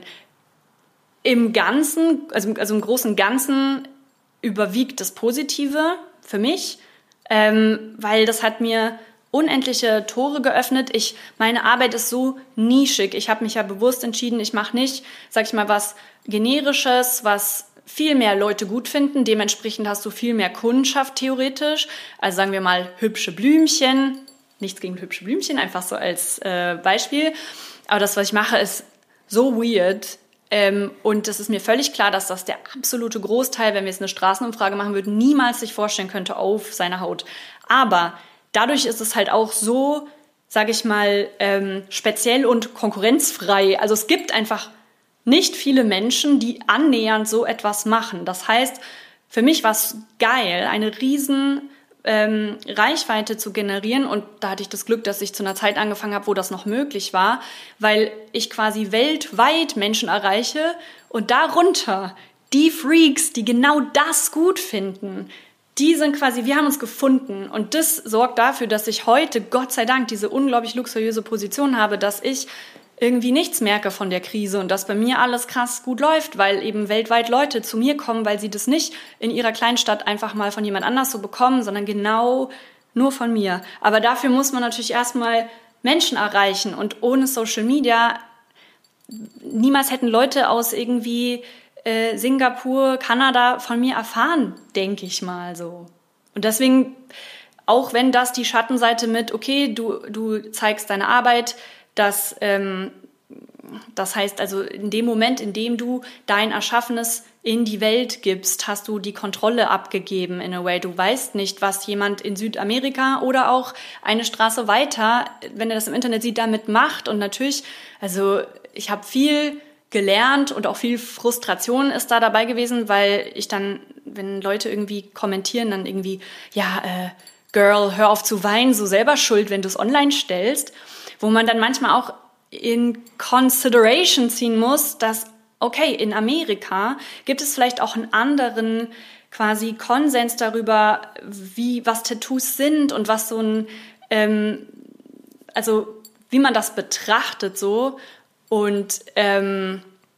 Im Ganzen, also, also im großen und Ganzen überwiegt das Positive für mich, ähm, weil das hat mir unendliche Tore geöffnet. Ich, meine Arbeit ist so nischig. Ich habe mich ja bewusst entschieden, ich mache nicht, sag ich mal, was Generisches, was viel mehr Leute gut finden. Dementsprechend hast du viel mehr Kundschaft theoretisch. Also sagen wir mal hübsche Blümchen. Nichts gegen hübsche Blümchen, einfach so als äh, Beispiel. Aber das, was ich mache, ist so weird. Ähm, und es ist mir völlig klar, dass das der absolute Großteil, wenn wir jetzt eine Straßenumfrage machen würden, niemals sich vorstellen könnte auf seiner Haut. Aber dadurch ist es halt auch so, sage ich mal, ähm, speziell und konkurrenzfrei. Also es gibt einfach nicht viele Menschen, die annähernd so etwas machen. Das heißt, für mich war es geil, eine riesen ähm, Reichweite zu generieren. Und da hatte ich das Glück, dass ich zu einer Zeit angefangen habe, wo das noch möglich war, weil ich quasi weltweit Menschen erreiche und darunter die Freaks, die genau das gut finden, die sind quasi, wir haben uns gefunden. Und das sorgt dafür, dass ich heute, Gott sei Dank, diese unglaublich luxuriöse Position habe, dass ich irgendwie nichts merke von der Krise und dass bei mir alles krass gut läuft, weil eben weltweit Leute zu mir kommen, weil sie das nicht in ihrer Kleinstadt einfach mal von jemand anders so bekommen, sondern genau nur von mir. Aber dafür muss man natürlich erstmal Menschen erreichen und ohne Social Media niemals hätten Leute aus irgendwie äh, Singapur, Kanada von mir erfahren, denke ich mal so. Und deswegen, auch wenn das die Schattenseite mit, okay, du, du zeigst deine Arbeit, Das, ähm, das heißt also, in dem Moment, in dem du dein Erschaffenes in die Welt gibst, hast du die Kontrolle abgegeben in a way. Du weißt nicht, was jemand in Südamerika oder auch eine Straße weiter, wenn er das im Internet sieht, damit macht. Und natürlich, also ich habe viel gelernt und auch viel Frustration ist da dabei gewesen, weil ich dann, wenn Leute irgendwie kommentieren, dann irgendwie, ja, äh, Girl, hör auf zu weinen, so selber schuld, wenn du es online stellst. Wo man dann manchmal auch in Consideration ziehen muss, dass, okay, in Amerika gibt es vielleicht auch einen anderen quasi Konsens darüber, wie, was Tattoos sind und was so ein, ähm, also wie man das betrachtet so und ähm,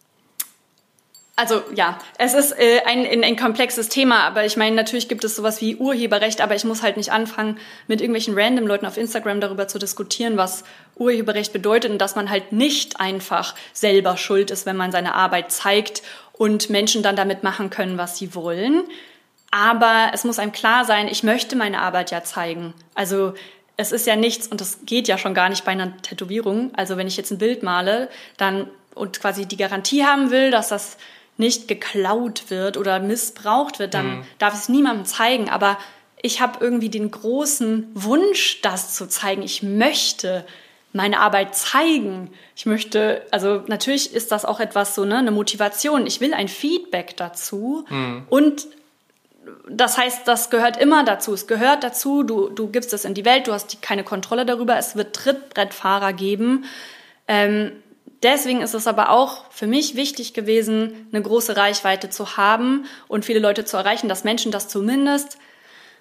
Also ja, es ist äh, ein, ein, ein komplexes Thema, aber ich meine, natürlich gibt es sowas wie Urheberrecht, aber ich muss halt nicht anfangen, mit irgendwelchen random Leuten auf Instagram darüber zu diskutieren, was Urheberrecht bedeutet und dass man halt nicht einfach selber schuld ist, wenn man seine Arbeit zeigt und Menschen dann damit machen können, was sie wollen. Aber es muss einem klar sein, ich möchte meine Arbeit ja zeigen. Also es ist ja nichts, und das geht ja schon gar nicht bei einer Tätowierung. Also wenn ich jetzt ein Bild male dann und quasi die Garantie haben will, dass das nicht geklaut wird oder missbraucht wird, dann mhm. darf ich es niemandem zeigen. Aber ich habe irgendwie den großen Wunsch, das zu zeigen. Ich möchte meine Arbeit zeigen. Ich möchte, also natürlich ist das auch etwas so, ne, eine Motivation. Ich will ein Feedback dazu. Mhm. Und das heißt, das gehört immer dazu. Es gehört dazu, du, du gibst es in die Welt, du hast die, keine Kontrolle darüber. Es wird Trittbrettfahrer geben. Ähm, Deswegen ist es aber auch für mich wichtig gewesen, eine große Reichweite zu haben und viele Leute zu erreichen, dass Menschen das zumindest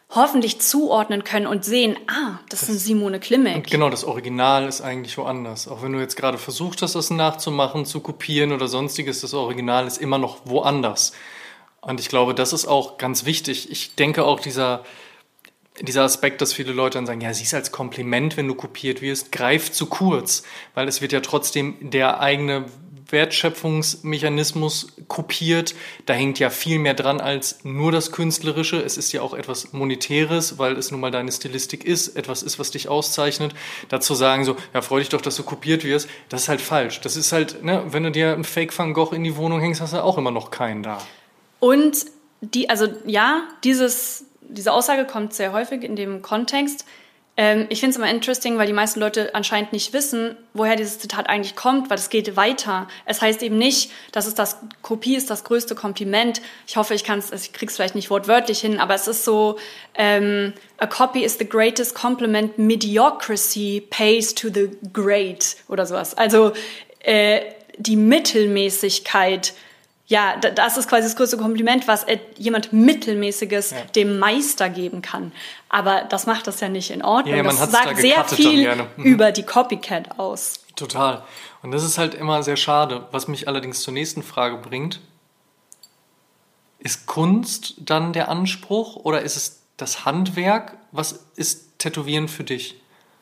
hoffentlich zuordnen können und sehen, ah, das, das ist Simone Klimek. Und genau, das Original ist eigentlich woanders. Auch wenn du jetzt gerade versucht hast, das nachzumachen, zu kopieren oder sonstiges, das Original ist immer noch woanders. Und ich glaube, das ist auch ganz wichtig. Ich denke auch, dieser, dieser Aspekt, dass viele Leute dann sagen, ja, siehst als Kompliment, wenn du kopiert wirst, greift zu kurz, weil es wird ja trotzdem der eigene Wertschöpfungsmechanismus kopiert. Da hängt ja viel mehr dran als nur das Künstlerische. Es ist ja auch etwas Monetäres, weil es nun mal deine Stilistik ist, etwas ist, was dich auszeichnet. Dazu sagen so, ja, freu dich doch, dass du kopiert wirst, das ist halt falsch. Das ist halt, ne, wenn du dir einen Fake Van Gogh in die Wohnung hängst, hast du auch immer noch keinen da. Und die, also ja, dieses, diese Aussage kommt sehr häufig in dem Kontext. Ähm, ich finde es immer interesting, weil die meisten Leute anscheinend nicht wissen, woher dieses Zitat eigentlich kommt, weil es geht weiter. Es heißt eben nicht, dass es das Kopie ist das größte Kompliment. Ich hoffe, ich kann es, ich krieg's vielleicht nicht wortwörtlich hin, aber es ist so, ähm, a copy is the greatest compliment, mediocrity pays to the great oder sowas. Also äh, die Mittelmäßigkeit, ja, das ist quasi das größte Kompliment, was jemand Mittelmäßiges ja. dem Meister geben kann. Aber das macht das ja nicht in Ordnung. Ja, das sagt da sehr viel mhm. über die Copycat aus. Total. Und das ist halt immer sehr schade. Was mich allerdings zur nächsten Frage bringt, ist Kunst dann der Anspruch oder ist es das Handwerk? Was ist Tätowieren für dich?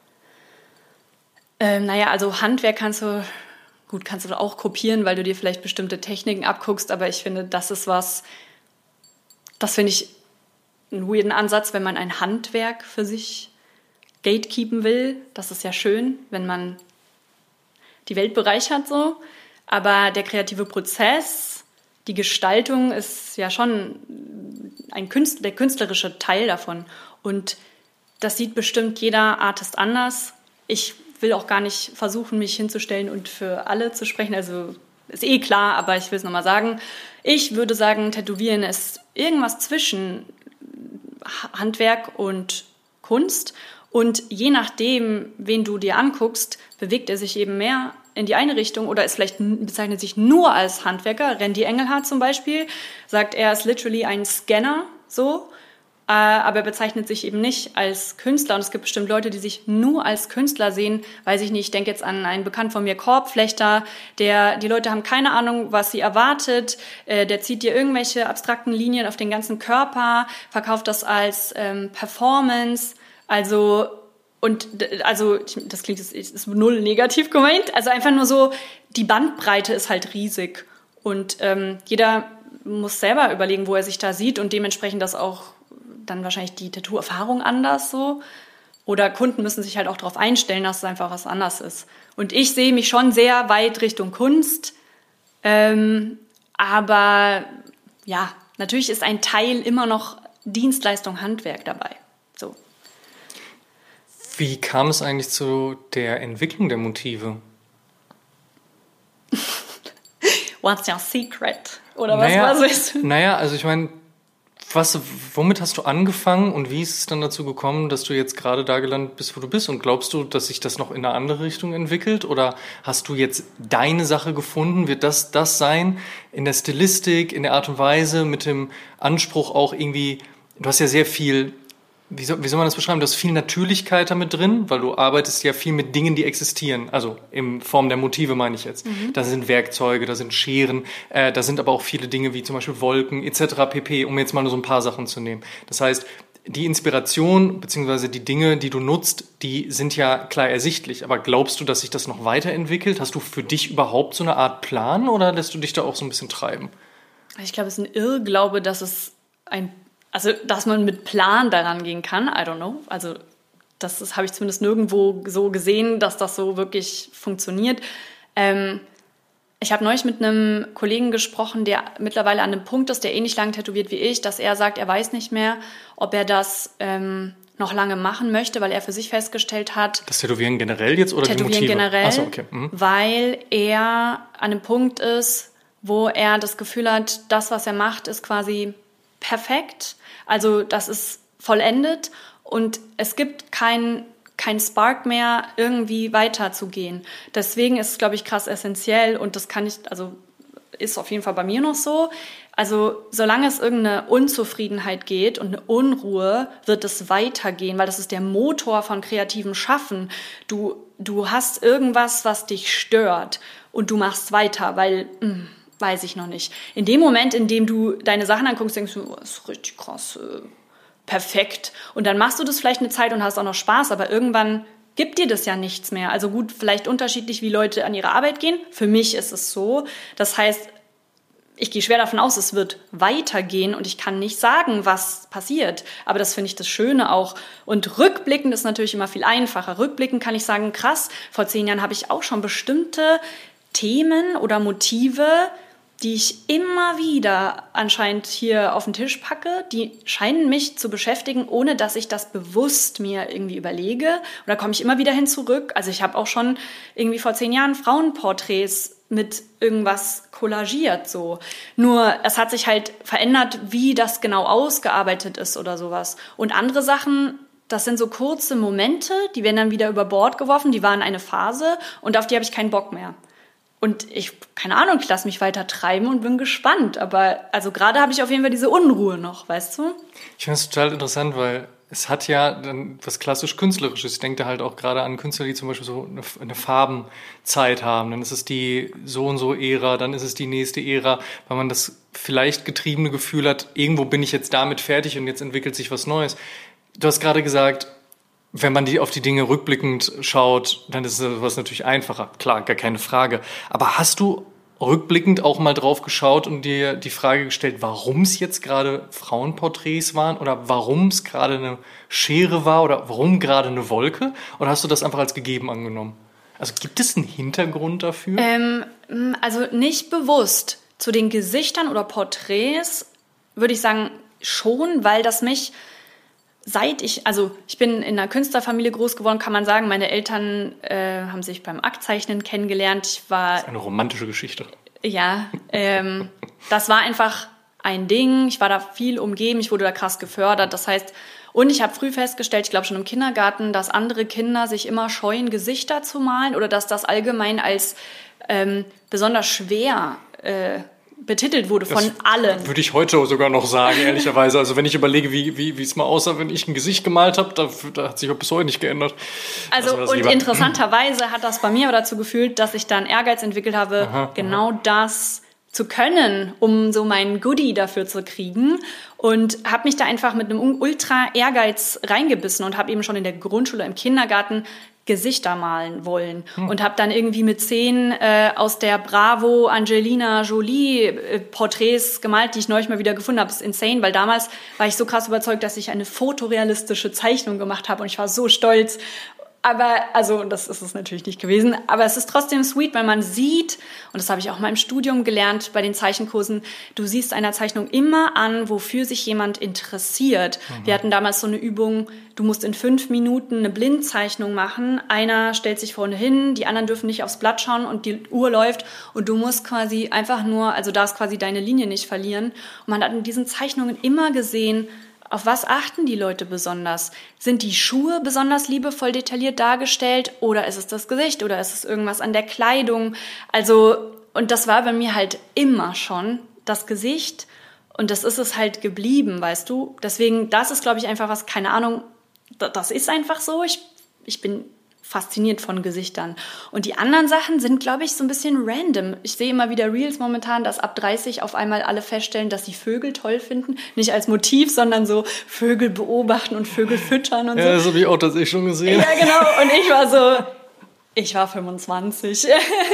Ähm, naja, also Handwerk kannst du... Gut, kannst du auch kopieren, weil du dir vielleicht bestimmte Techniken abguckst, aber ich finde, das ist was, das finde ich einen weirden Ansatz, wenn man ein Handwerk für sich gatekeepen will. Das ist ja schön, wenn man die Welt bereichert so, aber der kreative Prozess, die Gestaltung ist ja schon ein Künstler, der künstlerische Teil davon und das sieht bestimmt jeder Artist anders. Ich will auch gar nicht versuchen, mich hinzustellen und für alle zu sprechen. Also ist eh klar, aber ich will es nochmal sagen. Ich würde sagen, Tätowieren ist irgendwas zwischen Handwerk und Kunst. Und je nachdem, wen du dir anguckst, bewegt er sich eben mehr in die eine Richtung oder ist vielleicht bezeichnet sich nur als Handwerker. Randy Engelhardt zum Beispiel sagt, er ist literally ein Scanner, so. Aber er bezeichnet sich eben nicht als Künstler. Und es gibt bestimmt Leute, die sich nur als Künstler sehen. Weiß ich nicht, ich denke jetzt an einen Bekannten von mir, Korbflechter. Der, die Leute haben keine Ahnung, was sie erwartet. Der zieht dir irgendwelche abstrakten Linien auf den ganzen Körper, verkauft das als ähm, Performance. Also, und also das klingt, das ist null negativ gemeint. Also einfach nur so, die Bandbreite ist halt riesig. Und ähm, jeder muss selber überlegen, wo er sich da sieht und dementsprechend das auch dann wahrscheinlich die Tattoo-Erfahrung anders so. Oder Kunden müssen sich halt auch darauf einstellen, dass es einfach was anders ist. Und ich sehe mich schon sehr weit Richtung Kunst. Ähm, aber ja, natürlich ist ein Teil immer noch Dienstleistung, Handwerk dabei. So. Wie kam es eigentlich zu der Entwicklung der Motive? What's your secret? Oder naja, was war es? Naja, also ich meine, Was, womit hast du angefangen und wie ist es dann dazu gekommen, dass du jetzt gerade da gelandet bist, wo du bist? Und glaubst du, dass sich das noch in eine andere Richtung entwickelt? Oder hast du jetzt deine Sache gefunden? Wird das das sein in der Stilistik, in der Art und Weise, mit dem Anspruch auch irgendwie, du hast ja sehr viel, wie soll, wie soll man das beschreiben? Du hast viel Natürlichkeit damit drin, weil du arbeitest ja viel mit Dingen, die existieren. Also in Form der Motive meine ich jetzt. Mhm. Da sind Werkzeuge, da sind Scheren, äh, da sind aber auch viele Dinge wie zum Beispiel Wolken et cetera pp., um jetzt mal nur so ein paar Sachen zu nehmen. Das heißt, die Inspiration bzw. die Dinge, die du nutzt, die sind ja klar ersichtlich. Aber glaubst du, dass sich das noch weiterentwickelt? Hast du für dich überhaupt so eine Art Plan oder lässt du dich da auch so ein bisschen treiben? Ich glaube, es ist ein Irrglaube, dass es ein Also, dass man mit Plan daran gehen kann, I don't know. Also, das, das habe ich zumindest nirgendwo so gesehen, dass das so wirklich funktioniert. Ähm, ich habe neulich mit einem Kollegen gesprochen, der mittlerweile an einem Punkt ist, der ähnlich lang tätowiert wie ich, dass er sagt, er weiß nicht mehr, ob er das ähm, noch lange machen möchte, weil er für sich festgestellt hat... Das Tätowieren generell jetzt oder Tätowieren die Motive? generell, Ach so, okay. Mhm. Weil er an einem Punkt ist, wo er das Gefühl hat, das, was er macht, ist quasi perfekt. Also das ist vollendet und es gibt keinen kein Spark mehr, irgendwie weiterzugehen. Deswegen ist es, glaube ich, krass essentiell und das kann ich, also ist auf jeden Fall bei mir noch so. Also solange es irgendeine Unzufriedenheit geht und eine Unruhe, wird es weitergehen, weil das ist der Motor von kreativem Schaffen. Du, du hast irgendwas, was dich stört und du machst weiter, weil, mh, weiß ich noch nicht. In dem Moment, in dem du deine Sachen anguckst, denkst du, oh, das ist richtig krass, äh, perfekt. Und dann machst du das vielleicht eine Zeit und hast auch noch Spaß, aber irgendwann gibt dir das ja nichts mehr. Also gut, vielleicht unterschiedlich, wie Leute an ihre Arbeit gehen. Für mich ist es so. Das heißt, ich gehe schwer davon aus, es wird weitergehen und ich kann nicht sagen, was passiert. Aber das finde ich das Schöne auch. Und rückblickend ist natürlich immer viel einfacher. Rückblickend kann ich sagen, krass, vor zehn Jahren habe ich auch schon bestimmte Themen oder Motive, die ich immer wieder anscheinend hier auf den Tisch packe, die scheinen mich zu beschäftigen, ohne dass ich das bewusst mir irgendwie überlege. Und da komme ich immer wieder hin zurück. Also ich habe auch schon irgendwie vor zehn Jahren Frauenporträts mit irgendwas kollagiert, so. Nur es hat sich halt verändert, wie das genau ausgearbeitet ist oder sowas. Und andere Sachen, das sind so kurze Momente, die werden dann wieder über Bord geworfen, die waren eine Phase und auf die habe ich keinen Bock mehr. Und ich, keine Ahnung, ich lasse mich weiter treiben und bin gespannt. Aber also gerade habe ich auf jeden Fall diese Unruhe noch, weißt du? Ich finde es total interessant, weil es hat ja dann was klassisch Künstlerisches. Ich denke da halt auch gerade an Künstler, die zum Beispiel so eine, eine Farbenzeit haben. Dann ist es die so und so Ära, dann ist es die nächste Ära, weil man das vielleicht getriebene Gefühl hat, irgendwo bin ich jetzt damit fertig und jetzt entwickelt sich was Neues. Du hast gerade gesagt, wenn man die auf die Dinge rückblickend schaut, dann ist sowas natürlich einfacher. Klar, gar keine Frage. Aber hast du rückblickend auch mal drauf geschaut und dir die Frage gestellt, warum es jetzt gerade Frauenporträts waren oder warum es gerade eine Schere war oder warum gerade eine Wolke? Oder hast du das einfach als gegeben angenommen? Also gibt es einen Hintergrund dafür? Ähm, also nicht bewusst. Zu den Gesichtern oder Porträts würde ich sagen schon, weil das mich... Seit ich, also ich bin in einer Künstlerfamilie groß geworden, kann man sagen, meine Eltern äh, haben sich beim Aktzeichnen kennengelernt. Ich war, das ist eine romantische Geschichte. Ja, ähm, das war einfach ein Ding. Ich war da viel umgeben, ich wurde da krass gefördert. Das heißt, und ich habe früh festgestellt, ich glaube schon im Kindergarten, dass andere Kinder sich immer scheuen, Gesichter zu malen oder dass das allgemein als ähm, besonders schwer äh, betitelt wurde von das allen. Würde ich heute sogar noch sagen, ehrlicherweise. Also wenn ich überlege, wie wie wie es mal aussah, wenn ich ein Gesicht gemalt habe, da, da hat sich auch bis heute nicht geändert. Also und lieber. Interessanterweise hat das bei mir aber dazu geführt, dass ich dann Ehrgeiz entwickelt habe, aha, genau aha. das zu können, um so meinen Goodie dafür zu kriegen. Und habe mich da einfach mit einem ultra Ehrgeiz reingebissen und habe eben schon in der Grundschule, im Kindergarten Gesichter malen wollen. Hm. Und habe dann irgendwie mit zehn äh, aus der Bravo Angelina Jolie äh, Porträts gemalt, die ich neulich mal wieder gefunden habe. Das ist insane, weil damals war ich so krass überzeugt, dass ich eine fotorealistische Zeichnung gemacht habe und ich war so stolz. Aber, also, das ist es natürlich nicht gewesen, aber es ist trotzdem sweet, weil man sieht, und das habe ich auch mal im Studium gelernt bei den Zeichenkursen, du siehst einer Zeichnung immer an, wofür sich jemand interessiert. Mhm. Wir hatten damals so eine Übung, du musst in fünf Minuten eine Blindzeichnung machen, einer stellt sich vorne hin, die anderen dürfen nicht aufs Blatt schauen und die Uhr läuft und du musst quasi einfach nur, also darfst quasi deine Linie nicht verlieren. Und man hat in diesen Zeichnungen immer gesehen, auf was achten die Leute besonders? Sind die Schuhe besonders liebevoll detailliert dargestellt oder ist es das Gesicht oder ist es irgendwas an der Kleidung? Also, und das war bei mir halt immer schon das Gesicht und das ist es halt geblieben, weißt du? Deswegen, das ist, glaube ich, einfach was, keine Ahnung, das ist einfach so. Ich, ich bin fasziniert von Gesichtern. Und die anderen Sachen sind, glaube ich, so ein bisschen random. Ich sehe immer wieder Reels momentan, dass ab dreißig auf einmal alle feststellen, dass sie Vögel toll finden. Nicht als Motiv, sondern so Vögel beobachten und Vögel füttern und ja, so. Ja, das habe ich auch tatsächlich schon gesehen. Ja, genau. Und ich war so, ich war fünfundzwanzig.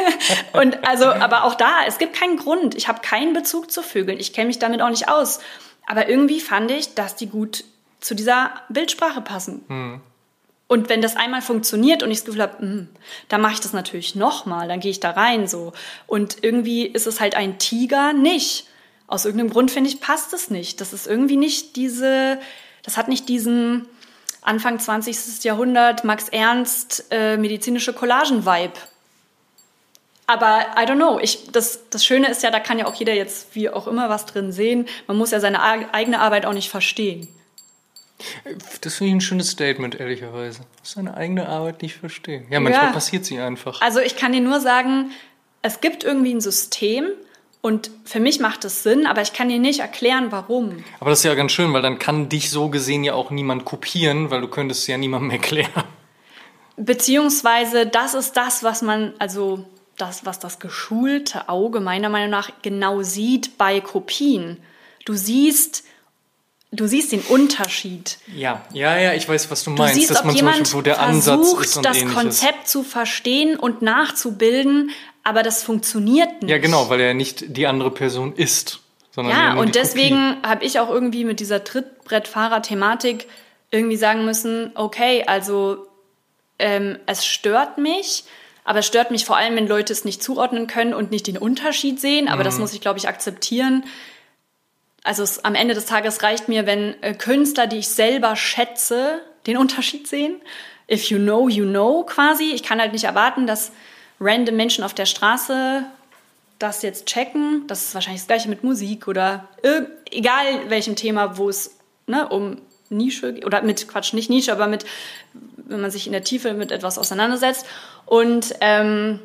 Und also, aber auch da, es gibt keinen Grund. Ich habe keinen Bezug zu Vögeln. Ich kenne mich damit auch nicht aus. Aber irgendwie fand ich, dass die gut zu dieser Bildsprache passen. Hm. Und wenn das einmal funktioniert und ich das Gefühl habe, mh, dann mache ich das natürlich nochmal, dann gehe ich da rein so. Und irgendwie ist es halt ein Tiger nicht. Aus irgendeinem Grund, finde ich, passt es nicht. Das ist irgendwie nicht diese, das hat nicht diesen Anfang zwanzigsten Jahrhundert Max Ernst äh, medizinische Collagen-Vibe. Aber I don't know, ich, das, das Schöne ist ja, da kann ja auch jeder jetzt wie auch immer was drin sehen. Man muss ja seine eigene Arbeit auch nicht verstehen. Das finde ich ein schönes Statement, ehrlicherweise. Seine eigene Arbeit nicht verstehen. Ja, manchmal ja. passiert sie einfach. Also ich kann dir nur sagen, es gibt irgendwie ein System Und für mich macht es Sinn, aber ich kann dir nicht erklären, warum. Aber das ist ja ganz schön, weil dann kann dich so gesehen ja auch niemand kopieren, weil du könntest es ja niemandem erklären. Beziehungsweise das ist das, was man, also das, was das geschulte Auge meiner Meinung nach genau sieht bei Kopien. Du siehst, du siehst den Unterschied. Ja, ja, ja, ich weiß, was du meinst. Du siehst, dass ob man jemand zum Beispiel, wo der versucht, Ansatz ist und das Ähnliches. Konzept zu verstehen und nachzubilden, aber das funktioniert nicht. Ja, genau, weil er nicht die andere Person ist, sondern ja, ja, nur und die deswegen habe ich auch irgendwie mit dieser Trittbrettfahrer-Thematik irgendwie sagen müssen, okay, also ähm, es stört mich, aber es stört mich vor allem, wenn Leute es nicht zuordnen können und nicht den Unterschied sehen, aber mhm. das muss ich, glaube ich, akzeptieren. Also es, am Ende des Tages reicht mir, wenn äh, Künstler, die ich selber schätze, den Unterschied sehen. If you know, you know quasi. Ich kann halt nicht erwarten, dass random Menschen auf der Straße das jetzt checken. Das ist wahrscheinlich das Gleiche mit Musik oder äh, egal welchem Thema, wo es ne, um Nische oder mit Quatsch, nicht Nische, aber mit, wenn man sich in der Tiefe mit etwas auseinandersetzt. Und ähm,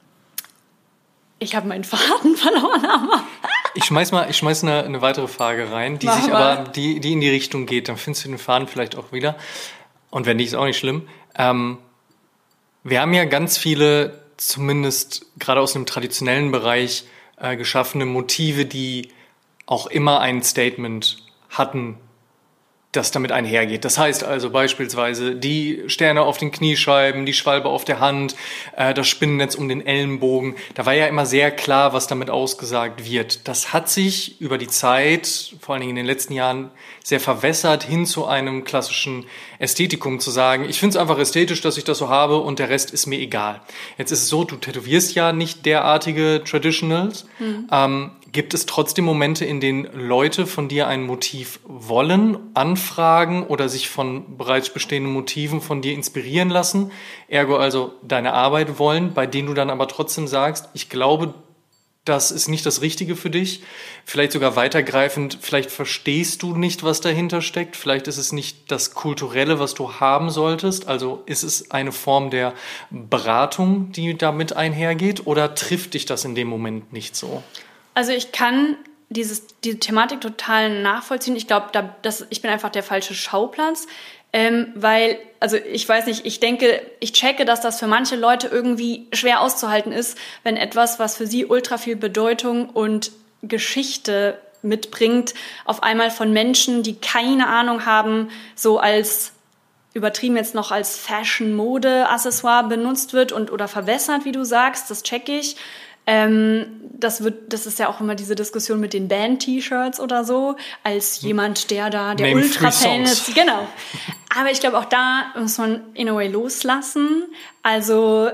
ich habe meinen Faden verloren. Aber ich schmeiß mal, ich schmeiß eine, eine weitere Frage rein, die Mach sich mal. aber, die, die in die Richtung geht. Dann findest du den Faden vielleicht auch wieder. Und wenn nicht, ist auch nicht schlimm. Ähm, wir haben ja ganz viele, zumindest gerade aus dem traditionellen Bereich, äh, geschaffene Motive, die auch immer ein Statement hatten, das damit einhergeht. Das heißt also beispielsweise die Sterne auf den Kniescheiben, die Schwalbe auf der Hand, äh, das Spinnennetz um den Ellenbogen. Da war ja immer sehr klar, was damit ausgesagt wird. Das hat sich über die Zeit, vor allen Dingen in den letzten Jahren, sehr verwässert hin zu einem klassischen Ästhetikum zu sagen, ich finde es einfach ästhetisch, dass ich das so habe und der Rest ist mir egal. Jetzt ist es so, du tätowierst ja nicht derartige Traditionals. Mhm. Ähm, gibt es trotzdem Momente, in denen Leute von dir ein Motiv wollen, anfragen oder sich von bereits bestehenden Motiven von dir inspirieren lassen, ergo also deine Arbeit wollen, bei denen du dann aber trotzdem sagst, ich glaube, das ist nicht das Richtige für dich, vielleicht sogar weitergreifend, vielleicht verstehst du nicht, was dahinter steckt, vielleicht ist es nicht das Kulturelle, was du haben solltest, also ist es eine Form der Beratung, die damit einhergeht, oder trifft dich das in dem Moment nicht so? Also ich kann dieses, diese Thematik total nachvollziehen. Ich glaube, da, das, ich bin einfach der falsche Schauplatz, ähm, weil, also ich weiß nicht, ich denke, ich checke, dass das für manche Leute irgendwie schwer auszuhalten ist, wenn etwas, was für sie ultra viel Bedeutung und Geschichte mitbringt, auf einmal von Menschen, die keine Ahnung haben, so als übertrieben jetzt noch als Fashion-Mode-Accessoire benutzt wird und oder verwässert, wie du sagst, das checke ich. Ähm, das wird, das ist ja auch immer diese Diskussion mit den Band-T-Shirts oder so, als jemand, der da der Ultra-Fan ist. Genau. Aber ich glaube, auch da muss man in a way loslassen. Also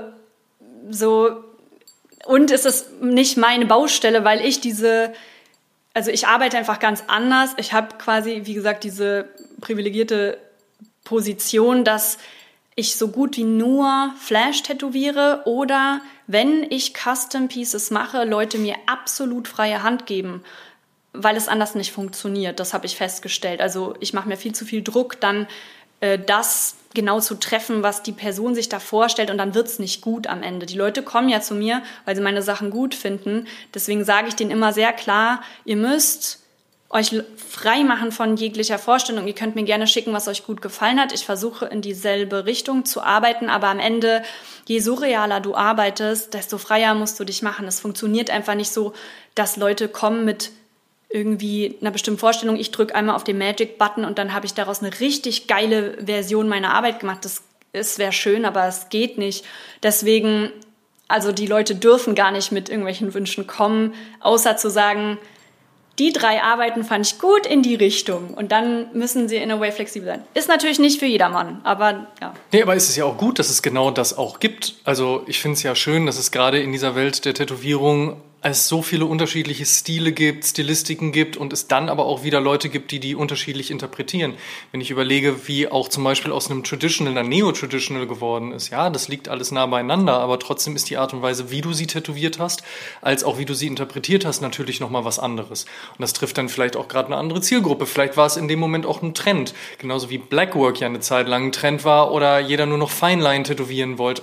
so, und es ist nicht meine Baustelle, weil ich diese, also ich arbeite einfach ganz anders. Ich habe quasi, wie gesagt, diese privilegierte Position, dass ich so gut wie nur Flash tätowiere oder wenn ich Custom Pieces mache, Leute mir absolut freie Hand geben, weil es anders nicht funktioniert. Das habe ich festgestellt. Also ich mache mir viel zu viel Druck, dann äh, das genau zu treffen, was die Person sich da vorstellt und dann wird es nicht gut am Ende. Die Leute kommen ja zu mir, weil sie meine Sachen gut finden. Deswegen sage ich denen immer sehr klar, ihr müsst euch frei machen von jeglicher Vorstellung. Ihr könnt mir gerne schicken, was euch gut gefallen hat. Ich versuche in dieselbe Richtung zu arbeiten, aber am Ende, je surrealer du arbeitest, desto freier musst du dich machen. Es funktioniert einfach nicht so, dass Leute kommen mit irgendwie einer bestimmten Vorstellung. Ich drücke einmal auf den Magic-Button und dann habe ich daraus eine richtig geile Version meiner Arbeit gemacht. Das, das wäre schön, aber es geht nicht. Deswegen, also die Leute dürfen gar nicht mit irgendwelchen Wünschen kommen, außer zu sagen, die drei Arbeiten fand ich gut in die Richtung. Und dann müssen sie in a way flexibel sein. Ist natürlich nicht für jedermann, aber ja. Nee, aber es ist ja auch gut, dass es genau das auch gibt. Also ich finde es ja schön, dass es gerade in dieser Welt der Tätowierung es so viele unterschiedliche Stile gibt, Stilistiken gibt und es dann aber auch wieder Leute gibt, die die unterschiedlich interpretieren. Wenn ich überlege, wie auch zum Beispiel aus einem Traditional ein Neo-Traditional geworden ist, ja, das liegt alles nah beieinander, aber trotzdem ist die Art und Weise, wie du sie tätowiert hast, als auch wie du sie interpretiert hast, natürlich nochmal was anderes. Und das trifft dann vielleicht auch gerade eine andere Zielgruppe. Vielleicht war es in dem Moment auch ein Trend, genauso wie Blackwork ja eine Zeit lang ein Trend war oder jeder nur noch Fineline tätowieren wollte. Also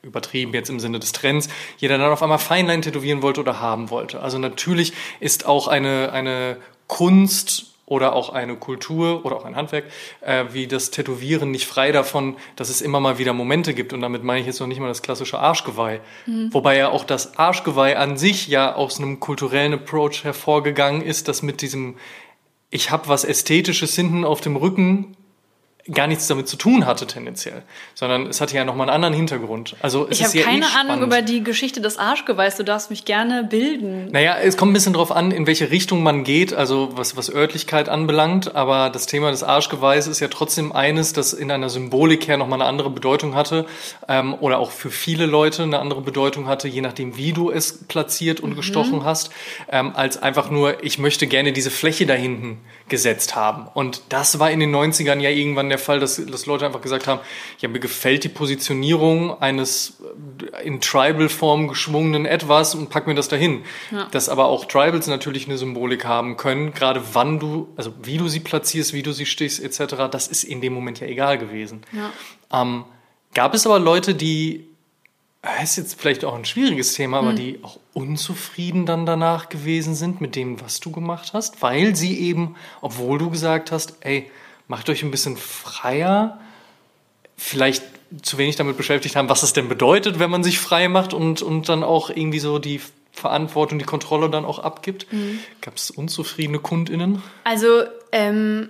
übertrieben jetzt im Sinne des Trends, jeder dann auf einmal Feinlein tätowieren wollte oder haben wollte. Also natürlich ist auch eine, eine Kunst oder auch eine Kultur oder auch ein Handwerk, äh, wie das Tätowieren nicht frei davon, dass es immer mal wieder Momente gibt. Und damit meine ich jetzt noch nicht mal das klassische Arschgeweih. Mhm. Wobei ja auch das Arschgeweih an sich ja aus einem kulturellen Approach hervorgegangen ist, das mit diesem, ich habe was Ästhetisches hinten auf dem Rücken, gar nichts damit zu tun hatte tendenziell, sondern es hatte ja nochmal einen anderen Hintergrund. Also es ich habe keine eh Ahnung über die Geschichte des Arschgeweihs, du darfst mich gerne bilden. Naja, es kommt ein bisschen drauf an, in welche Richtung man geht, also was, was Örtlichkeit anbelangt, aber das Thema des Arschgeweihs ist ja trotzdem eines, das in einer Symbolik her nochmal eine andere Bedeutung hatte ähm, oder auch für viele Leute eine andere Bedeutung hatte, je nachdem wie du es platziert und mhm. gestochen hast, ähm, als einfach nur, ich möchte gerne diese Fläche da hinten gesetzt haben. Und das war in den neunzigern ja irgendwann der Fall, dass, dass Leute einfach gesagt haben, ja, mir gefällt die Positionierung eines in Tribal-Form geschwungenen Etwas und pack mir das dahin. Ja. Dass aber auch Tribals natürlich eine Symbolik haben können, gerade wann du, also wie du sie platzierst, wie du sie stichst et cetera, das ist in dem Moment ja egal gewesen. Ja. Ähm, gab es aber Leute, die, das ist jetzt vielleicht auch ein schwieriges Thema, aber hm. die auch unzufrieden dann danach gewesen sind mit dem, was du gemacht hast, weil sie eben, obwohl du gesagt hast, ey, macht euch ein bisschen freier, vielleicht zu wenig damit beschäftigt haben, was es denn bedeutet, wenn man sich frei macht und, und dann auch irgendwie so die Verantwortung, die Kontrolle dann auch abgibt. Mhm. Gab es unzufriedene KundInnen? Also ähm,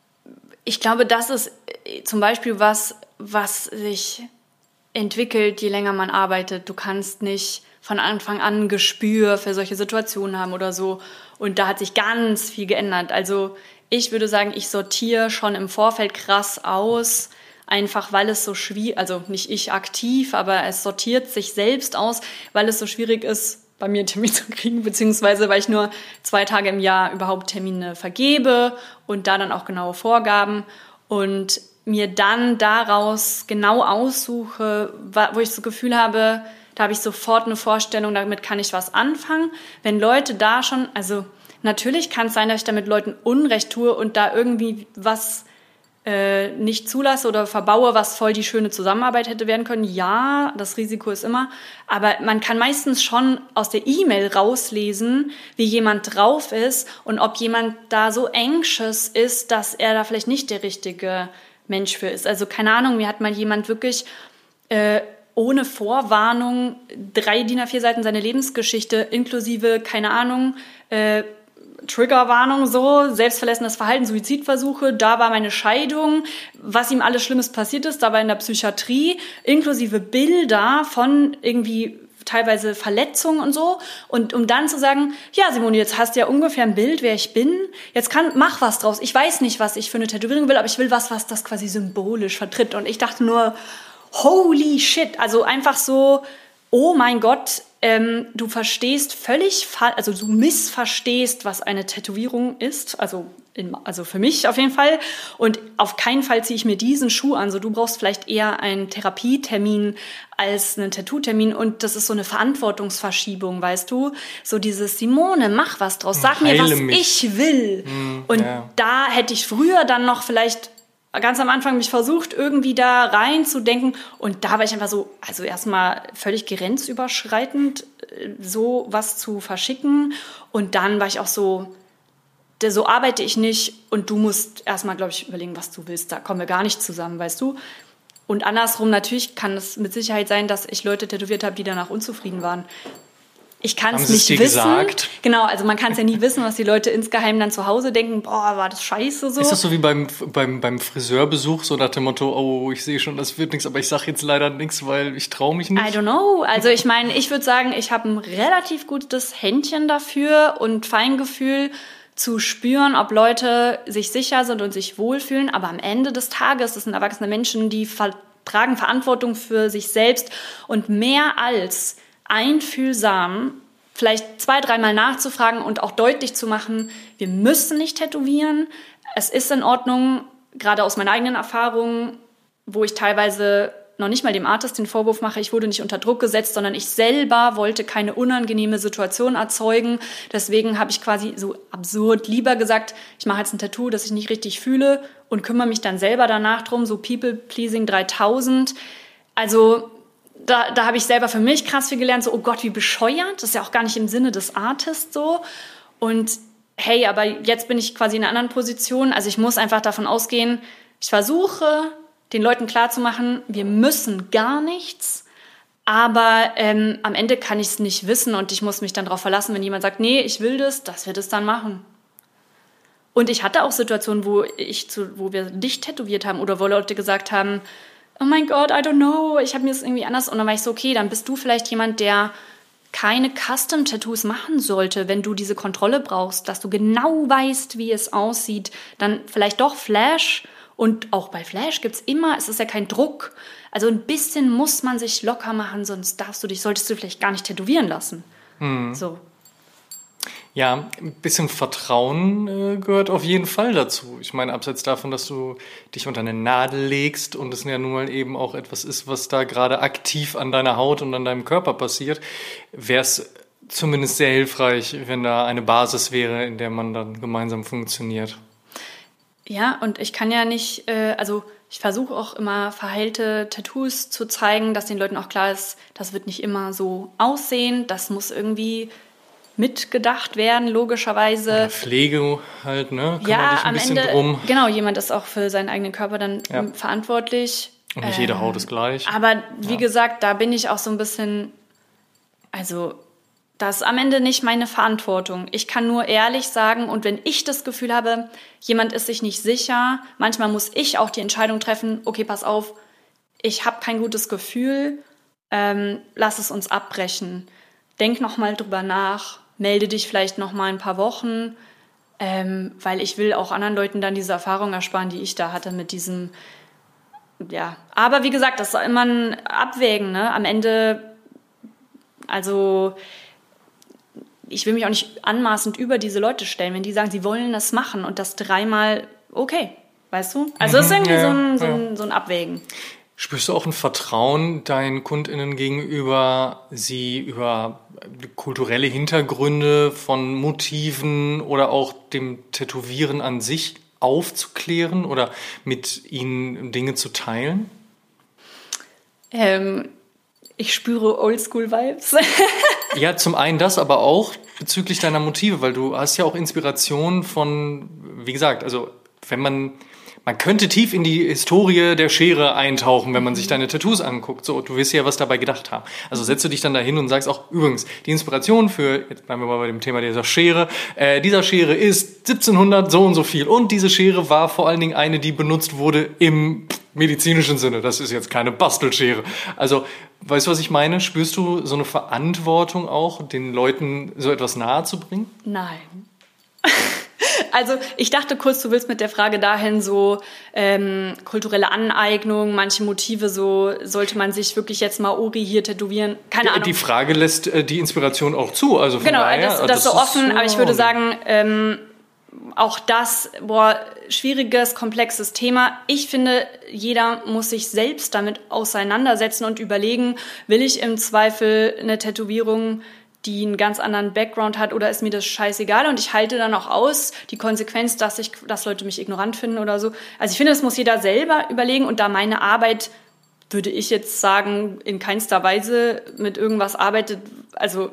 ich glaube, das ist zum Beispiel was, was sich entwickelt, je länger man arbeitet. Du kannst nicht von Anfang an ein Gespür für solche Situationen haben oder so. Und da hat sich ganz viel geändert. Also ich würde sagen, ich sortiere schon im Vorfeld krass aus, einfach weil es so schwierig, also nicht ich aktiv, aber es sortiert sich selbst aus, weil es so schwierig ist, bei mir einen Termin zu kriegen, beziehungsweise weil ich nur zwei Tage im Jahr überhaupt Termine vergebe und da dann auch genaue Vorgaben und mir dann daraus genau aussuche, wo ich das Gefühl habe, da habe ich sofort eine Vorstellung, damit kann ich was anfangen. Wenn Leute da schon, also natürlich kann es sein, dass ich da mit Leuten Unrecht tue und da irgendwie was äh, nicht zulasse oder verbaue, was voll die schöne Zusammenarbeit hätte werden können. Ja, das Risiko ist immer. Aber man kann meistens schon aus der E-Mail rauslesen, wie jemand drauf ist und ob jemand da so anxious ist, dass er da vielleicht nicht der richtige Mensch für ist. Also keine Ahnung, mir hat mal jemand wirklich äh, ohne Vorwarnung drei D I N A vier Seiten seine Lebensgeschichte inklusive, keine Ahnung, äh, Triggerwarnung so, selbstverletzendes Verhalten, Suizidversuche, da war meine Scheidung, was ihm alles Schlimmes passiert ist, da war in der Psychiatrie, inklusive Bilder von irgendwie teilweise Verletzungen und so. Und um dann zu sagen, ja Simone, jetzt hast du ja ungefähr ein Bild, wer ich bin, jetzt kann, mach was draus. Ich weiß nicht, was ich für eine Tätowierung will, aber ich will was, was das quasi symbolisch vertritt. Und ich dachte nur, holy shit, also einfach so, oh mein Gott, ähm, du verstehst völlig, fa- also du missverstehst, was eine Tätowierung ist, also, in, also für mich auf jeden Fall. Und auf keinen Fall ziehe ich mir diesen Schuh an. So, du brauchst vielleicht eher einen Therapietermin als einen Tattoo-Termin. Und das ist so eine Verantwortungsverschiebung, weißt du? So dieses, Simone, mach was draus, sag Heile mir, was mich. ich will. Mm, und ja. Da hätte ich früher dann noch vielleicht ganz am Anfang mich versucht, irgendwie da reinzudenken. Und da war ich einfach so, also erstmal völlig grenzüberschreitend, so was zu verschicken. Und dann war ich auch so, so arbeite ich nicht. Und du musst erstmal, glaube ich, überlegen, was du willst. Da kommen wir gar nicht zusammen, weißt du. Und andersrum, natürlich kann es mit Sicherheit sein, dass ich Leute tätowiert habe, die danach unzufrieden waren. Ich kann es nicht dir wissen. Gesagt? Genau, also man kann es ja nie wissen, was die Leute insgeheim dann zu Hause denken. Boah, war das scheiße so. Ist das so wie beim, beim, beim Friseurbesuch, so nach dem Motto, oh, ich sehe schon, das wird nichts, aber ich sage jetzt leider nichts, weil ich traue mich nicht? I don't know. Also ich meine, ich würde sagen, ich habe ein relativ gutes Händchen dafür und Feingefühl zu spüren, ob Leute sich sicher sind und sich wohlfühlen. Aber am Ende des Tages, das sind erwachsene Menschen, die ver- tragen Verantwortung für sich selbst und mehr als einfühlsam, vielleicht zwei, dreimal nachzufragen und auch deutlich zu machen, wir müssen nicht tätowieren. Es ist in Ordnung, gerade aus meinen eigenen Erfahrungen, wo ich teilweise noch nicht mal dem Artist den Vorwurf mache, ich wurde nicht unter Druck gesetzt, sondern ich selber wollte keine unangenehme Situation erzeugen. Deswegen habe ich quasi so absurd lieber gesagt, ich mache jetzt ein Tattoo, das ich nicht richtig fühle und kümmere mich dann selber danach drum, so People-Pleasing dreitausend. Also da, da habe ich selber für mich krass viel gelernt, so, oh Gott, wie bescheuert, das ist ja auch gar nicht im Sinne des Artists so. Und hey, aber jetzt bin ich quasi in einer anderen Position, also ich muss einfach davon ausgehen, ich versuche, den Leuten klarzumachen, wir müssen gar nichts, aber ähm, am Ende kann ich es nicht wissen und ich muss mich dann darauf verlassen, wenn jemand sagt, nee, ich will das, dass wir das dann machen. Und ich hatte auch Situationen, wo, ich zu, wo wir dich tätowiert haben oder wo Leute gesagt haben, oh mein Gott, I don't know, ich habe mir das irgendwie anders. Und dann war ich so, okay, dann bist du vielleicht jemand, der keine Custom-Tattoos machen sollte, wenn du diese Kontrolle brauchst, dass du genau weißt, wie es aussieht. Dann vielleicht doch Flash. Und auch bei Flash gibt es immer, es ist ja kein Druck. Also ein bisschen muss man sich locker machen, sonst darfst du dich, solltest du vielleicht gar nicht tätowieren lassen. Hm. So. Ja, ein bisschen Vertrauen äh, gehört auf jeden Fall dazu. Ich meine, abseits davon, dass du dich unter eine Nadel legst und es ja nun mal eben auch etwas ist, was da gerade aktiv an deiner Haut und an deinem Körper passiert, wäre es zumindest sehr hilfreich, wenn da eine Basis wäre, in der man dann gemeinsam funktioniert. Ja, und ich kann ja nicht, äh, also ich versuche auch immer verheilte Tattoos zu zeigen, dass den Leuten auch klar ist, das wird nicht immer so aussehen, das muss irgendwie mitgedacht werden, logischerweise. Oder Pflege halt, ne? Kümmere ja, dich ein am bisschen Ende, drum. Genau, jemand ist auch für seinen eigenen Körper dann ja. verantwortlich. Und nicht ähm, jede Haut ist gleich. Aber wie ja. gesagt, da bin ich auch so ein bisschen, also das ist am Ende nicht meine Verantwortung. Ich kann nur ehrlich sagen, und wenn ich das Gefühl habe, jemand ist sich nicht sicher, manchmal muss ich auch die Entscheidung treffen, okay, pass auf, ich habe kein gutes Gefühl, ähm, lass es uns abbrechen. Denk noch mal drüber nach, melde dich vielleicht noch mal ein paar Wochen, ähm, weil ich will auch anderen Leuten dann diese Erfahrung ersparen, die ich da hatte mit diesem, ja. Aber wie gesagt, das ist immer ein Abwägen, ne? Am Ende, also ich will mich auch nicht anmaßend über diese Leute stellen, wenn die sagen, sie wollen das machen und das dreimal, okay, weißt du? Also es ist irgendwie ja, so, ein, so, ein, so ein Abwägen. Spürst du auch ein Vertrauen deinen KundInnen gegenüber, sie über kulturelle Hintergründe von Motiven oder auch dem Tätowieren an sich aufzuklären oder mit ihnen Dinge zu teilen? Ähm, ich spüre Oldschool-Vibes. Ja, zum einen das, aber auch bezüglich deiner Motive, weil du hast ja auch Inspiration von, wie gesagt, also wenn man, man könnte tief in die Historie der Schere eintauchen, wenn man sich deine Tattoos anguckt. So, du wirst ja was dabei gedacht haben. Also setzt du dich dann dahin und sagst auch, übrigens, die Inspiration für, jetzt bleiben wir mal bei dem Thema dieser Schere, äh, dieser Schere ist siebzehnhundert so und so viel. Und diese Schere war vor allen Dingen eine, die benutzt wurde im medizinischen Sinne. Das ist jetzt keine Bastelschere. Also, weißt du, was ich meine? Spürst du so eine Verantwortung auch, den Leuten so etwas nahe zu bringen? Nein. Also ich dachte kurz, du willst mit der Frage dahin so ähm, kulturelle Aneignung, manche Motive so, sollte man sich wirklich jetzt mal Ori hier tätowieren? Keine Ahnung. Die Frage lässt äh, die Inspiration auch zu. Also von genau, daher, das, das, das so ist offen, so, aber ich würde sagen, ähm, auch das, boah, schwieriges, komplexes Thema. Ich finde, jeder muss sich selbst damit auseinandersetzen und überlegen, will ich im Zweifel eine Tätowierung, die einen ganz anderen Background hat, oder ist mir das scheißegal? Und ich halte dann auch aus die Konsequenz, dass ich, dass Leute mich ignorant finden oder so. Also ich finde, das muss jeder selber überlegen. Und da meine Arbeit, würde ich jetzt sagen, in keinster Weise mit irgendwas arbeitet, also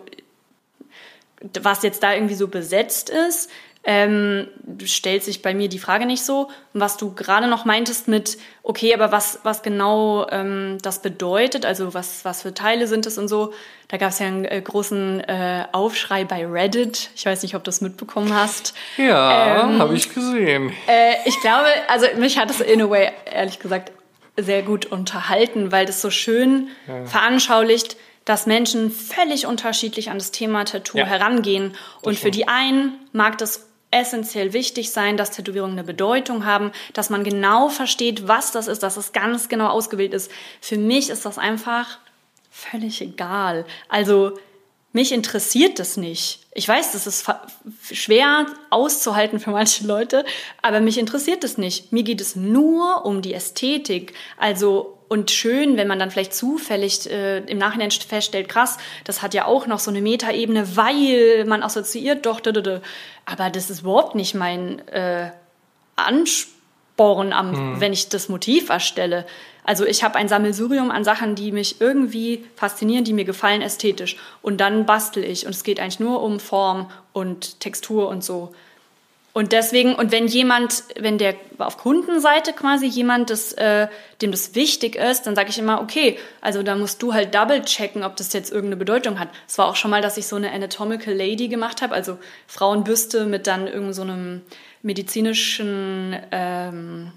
was jetzt da irgendwie so besetzt ist, ähm, stellt sich bei mir die Frage nicht so. Und was du gerade noch meintest mit, okay, aber was, was genau ähm, das bedeutet, also was, was für Teile sind es und so, da gab es ja einen äh, großen äh, Aufschrei bei Reddit. Ich weiß nicht, ob du das mitbekommen hast. Ja, ähm, habe ich gesehen. Äh, ich glaube, also mich hat es in a way, ehrlich gesagt, sehr gut unterhalten, weil das so schön ja. veranschaulicht, dass Menschen völlig unterschiedlich an das Thema Tattoo ja, herangehen. Und für die einen mag das essentiell wichtig sein, dass Tätowierungen eine Bedeutung haben, dass man genau versteht, was das ist, dass es ganz genau ausgewählt ist. Für mich ist das einfach völlig egal. Also mich interessiert das nicht. Ich weiß, das ist schwer auszuhalten für manche Leute, aber mich interessiert das nicht. Mir geht es nur um die Ästhetik. Also und schön, wenn man dann vielleicht zufällig äh, im Nachhinein feststellt, krass, das hat ja auch noch so eine Metaebene, weil man assoziiert doch, d -d -d. Aber das ist überhaupt nicht mein äh, Anspruch. bohren, am, mhm. wenn ich das Motiv erstelle. Also ich habe ein Sammelsurium an Sachen, die mich irgendwie faszinieren, die mir gefallen ästhetisch. Und dann bastel ich. Und es geht eigentlich nur um Form und Textur und so. Und deswegen, und wenn jemand, wenn der auf Kundenseite quasi jemand, das, äh, dem das wichtig ist, dann sage ich immer, okay, also da musst du halt double checken, ob das jetzt irgendeine Bedeutung hat. Es war auch schon mal, dass ich so eine Anatomical Lady gemacht habe, also Frauenbüste mit dann irgend so einem medizinischen ähm,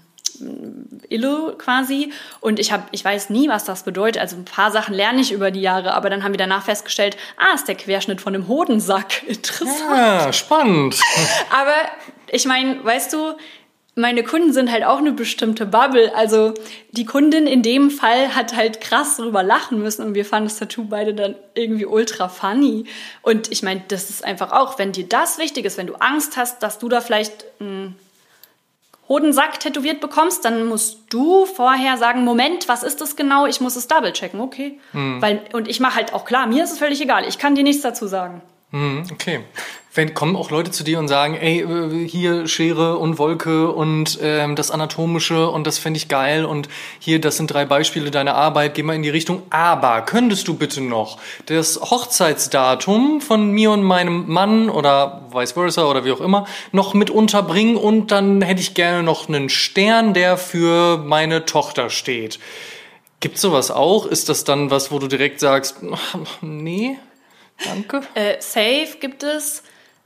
Illo quasi. Und ich habe, ich weiß nie, was das bedeutet. Also ein paar Sachen lerne ich über die Jahre, aber dann haben wir danach festgestellt, ah, ist der Querschnitt von einem Hodensack. Interessant. Ja, spannend. Aber ich meine, weißt du, meine Kunden sind halt auch eine bestimmte Bubble. Also die Kundin in dem Fall hat halt krass drüber lachen müssen und wir fanden das Tattoo beide dann irgendwie ultra funny. Und ich meine, das ist einfach auch, wenn dir das wichtig ist, wenn du Angst hast, dass du da vielleicht einen Hodensack tätowiert bekommst, dann musst du vorher sagen, Moment, was ist das genau? Ich muss es double checken, okay. Mhm. Weil, und ich mache halt auch klar, mir ist es völlig egal, ich kann dir nichts dazu sagen. Okay. Wenn, kommen auch Leute zu dir und sagen, ey, hier Schere und Wolke und ähm, das Anatomische und das fände ich geil und hier, das sind drei Beispiele deiner Arbeit, geh mal in die Richtung. Aber könntest du bitte noch das Hochzeitsdatum von mir und meinem Mann oder vice versa oder wie auch immer noch mit unterbringen und dann hätte ich gerne noch einen Stern, der für meine Tochter steht. Gibt's sowas auch? Ist das dann was, wo du direkt sagst, nee? Danke. Äh, safe gibt es.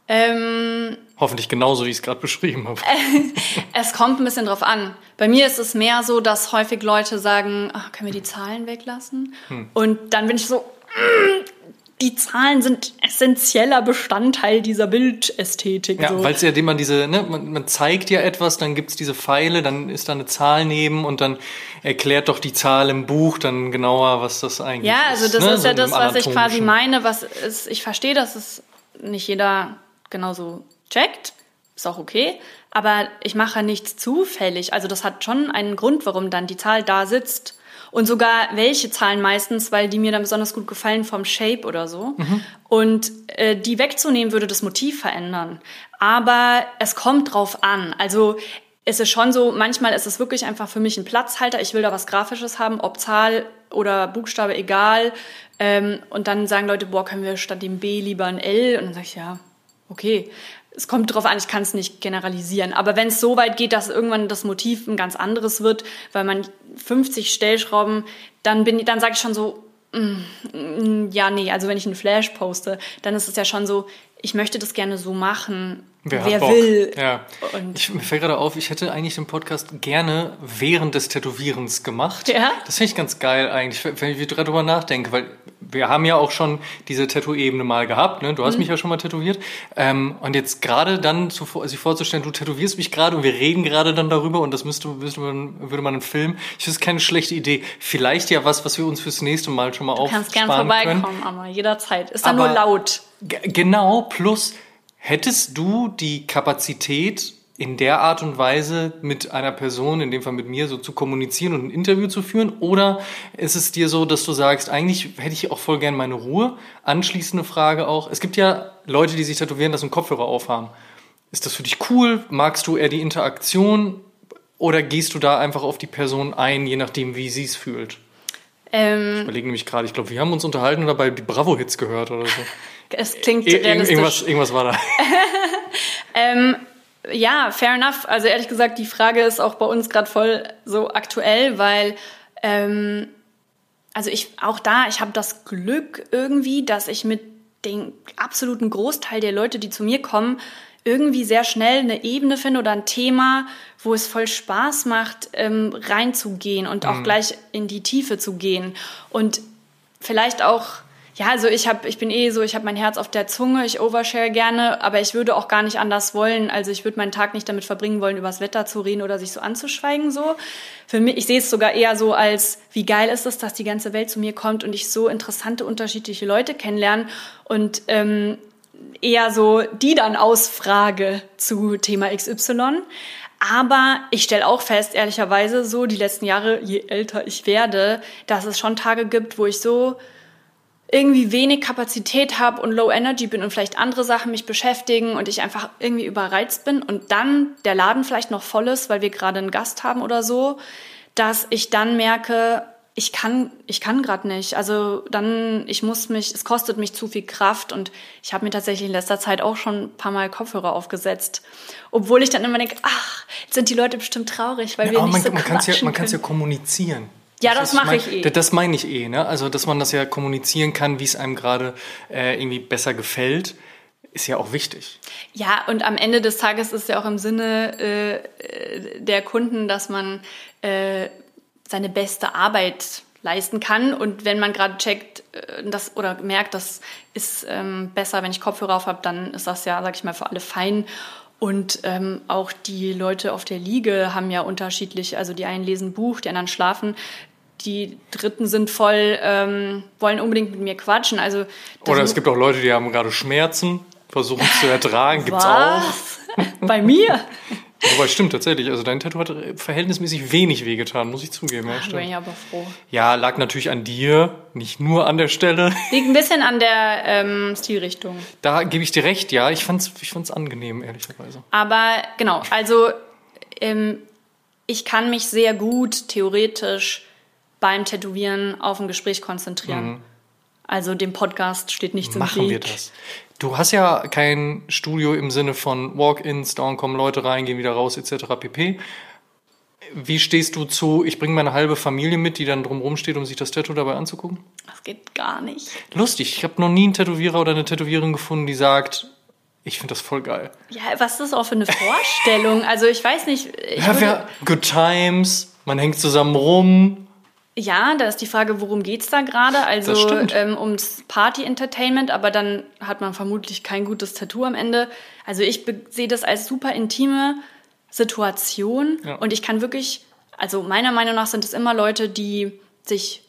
Ähm, Hoffentlich genauso, wie ich es gerade beschrieben habe. Es kommt ein bisschen drauf an. Bei mir ist es mehr so, dass häufig Leute sagen, ach, können wir die Zahlen weglassen? Hm. Und dann bin ich so, mm, die Zahlen sind essentieller Bestandteil dieser Bildästhetik. Ja, so. weil es ja, dem man diese, ne, man, man zeigt ja etwas, dann gibt's diese Pfeile, dann ist da eine Zahl neben und dann erklärt doch die Zahl im Buch dann genauer, was das eigentlich ist. Ja, also das ne? ist ja so das, was ich quasi meine, was ist, ich verstehe, dass es nicht jeder genauso checkt, ist auch okay, aber ich mache nichts zufällig. Also das hat schon einen Grund, warum dann die Zahl da sitzt. Und sogar welche Zahlen meistens, weil die mir dann besonders gut gefallen vom Shape oder so. Mhm. Und äh, die wegzunehmen würde das Motiv verändern. Aber es kommt drauf an. Also es ist schon so, manchmal ist es wirklich einfach für mich ein Platzhalter. Ich will da was Grafisches haben, ob Zahl oder Buchstabe, egal. Ähm, und dann sagen Leute, boah, können wir statt dem B lieber ein L? Und dann sage ich, ja, okay. Es kommt drauf an, ich kann es nicht generalisieren. Aber wenn es so weit geht, dass irgendwann das Motiv ein ganz anderes wird, weil man fünfzig Stellschrauben, dann bin, dann sage ich schon so, mm, ja, nee, also wenn ich einen Flash poste, dann ist es ja schon so, ich möchte das gerne so machen, wer, wer will. Ja. Und ich, mir fällt gerade auf, ich hätte eigentlich den Podcast gerne während des Tätowierens gemacht. Ja? Das finde ich ganz geil eigentlich, wenn ich darüber nachdenke, weil wir haben ja auch schon diese Tattoo-Ebene mal gehabt, ne? Du hast mhm. mich ja schon mal tätowiert. Ähm, und jetzt gerade dann zu, sich vorzustellen, du tätowierst mich gerade und wir reden gerade dann darüber und das müsste, müsste man, würde man einen Film. Ich finde es keine schlechte Idee. Vielleicht ja was, was wir uns fürs nächste Mal schon mal aufsparen können. Du kannst gern vorbeikommen, aber jederzeit. Ist dann nur laut. G- genau, plus hättest du die Kapazität, in der Art und Weise mit einer Person, in dem Fall mit mir, so zu kommunizieren und ein Interview zu führen? Oder ist es dir so, dass du sagst, eigentlich hätte ich auch voll gern meine Ruhe? Anschließende Frage auch. Es gibt ja Leute, die sich tätowieren lassen und Kopfhörer aufhaben. Ist das für dich cool? Magst du eher die Interaktion? Oder gehst du da einfach auf die Person ein, je nachdem, wie sie es fühlt? Ähm, ich überlege nämlich gerade, ich glaube, wir haben uns unterhalten oder bei die Bravo-Hits gehört oder so. Es klingt Ir- realistisch. Irgendwas, irgendwas war da. ähm, Ja, fair enough. Also ehrlich gesagt, die Frage ist auch bei uns gerade voll so aktuell, weil ähm, also ich auch da, ich habe das Glück irgendwie, dass ich mit dem absoluten Großteil der Leute, die zu mir kommen, irgendwie sehr schnell eine Ebene finde oder ein Thema, wo es voll Spaß macht, ähm, reinzugehen und auch mhm. gleich in die Tiefe zu gehen. Und vielleicht auch, ja, also ich habe, ich bin eh so, ich habe mein Herz auf der Zunge, ich overshare gerne, aber ich würde auch gar nicht anders wollen. Also ich würde meinen Tag nicht damit verbringen wollen, über das Wetter zu reden oder sich so anzuschweigen so. Für mich, ich sehe es sogar eher so als, wie geil ist es, dass die ganze Welt zu mir kommt und ich so interessante, unterschiedliche Leute kennenlerne und ähm, eher so die dann ausfrage zu Thema X Y. Aber ich stelle auch fest, ehrlicherweise so die letzten Jahre, je älter ich werde, dass es schon Tage gibt, wo ich so irgendwie wenig Kapazität habe und Low Energy bin und vielleicht andere Sachen mich beschäftigen und ich einfach irgendwie überreizt bin und dann der Laden vielleicht noch voll ist, weil wir gerade einen Gast haben oder so, dass ich dann merke, ich kann ich kann gerade nicht. Also dann, ich muss mich, es kostet mich zu viel Kraft und ich habe mir tatsächlich in letzter Zeit auch schon ein paar Mal Kopfhörer aufgesetzt. Obwohl ich dann immer denke, ach, jetzt sind die Leute bestimmt traurig, weil ja, wir aber nicht man, so man kann's ja, man kann es ja können. kommunizieren. Ja, das, das mache ich eh. Das meine ich eh, ne? Also, dass man das ja kommunizieren kann, wie es einem gerade äh, irgendwie besser gefällt, ist ja auch wichtig. Ja, und am Ende des Tages ist ja auch im Sinne äh, der Kunden, dass man äh, seine beste Arbeit leisten kann. Und wenn man gerade checkt äh, das, oder merkt, das ist ähm, besser, wenn ich Kopfhörer auf habe, dann ist das ja, sag ich mal, für alle fein. Und ähm, auch die Leute auf der Liege haben ja unterschiedlich, also die einen lesen Buch, die anderen schlafen. Die Dritten sind voll, ähm, wollen unbedingt mit mir quatschen. Also oder es gibt auch Leute, die haben gerade Schmerzen, versuchen es zu ertragen. Gibt's auch. Bei mir? Wobei, stimmt tatsächlich. Also dein Tattoo hat verhältnismäßig wenig wehgetan, muss ich zugeben. Ja, Ach, bin ich aber froh. Ja, lag natürlich an dir, nicht nur an der Stelle. Liegt ein bisschen an der ähm, Stilrichtung. Da gebe ich dir recht, ja. Ich fand's, ich fand's angenehm, ehrlicherweise. Aber genau, also ähm, ich kann mich sehr gut theoretisch beim Tätowieren auf ein Gespräch konzentrieren. Mhm. Also dem Podcast steht nichts im Weg. Machen wir das. Du hast ja kein Studio im Sinne von Walk-ins, dauernd kommen Leute rein, gehen wieder raus, et cetera pp. Wie stehst du zu, ich bringe meine halbe Familie mit, die dann drumherum steht, um sich das Tattoo dabei anzugucken? Das geht gar nicht. Lustig, ich habe noch nie einen Tätowierer oder eine Tätowiererin gefunden, die sagt, ich finde das voll geil. Ja, was ist das auch für eine Vorstellung? Also ich weiß nicht. Ich ja, wir, good times, man hängt zusammen rum. Ja, da ist die Frage, worum geht's da gerade? Also ähm, ums Party-Entertainment, aber dann hat man vermutlich kein gutes Tattoo am Ende. Also ich be- sehe das als super intime Situation ja. Und ich kann wirklich, also meiner Meinung nach sind es immer Leute, die sich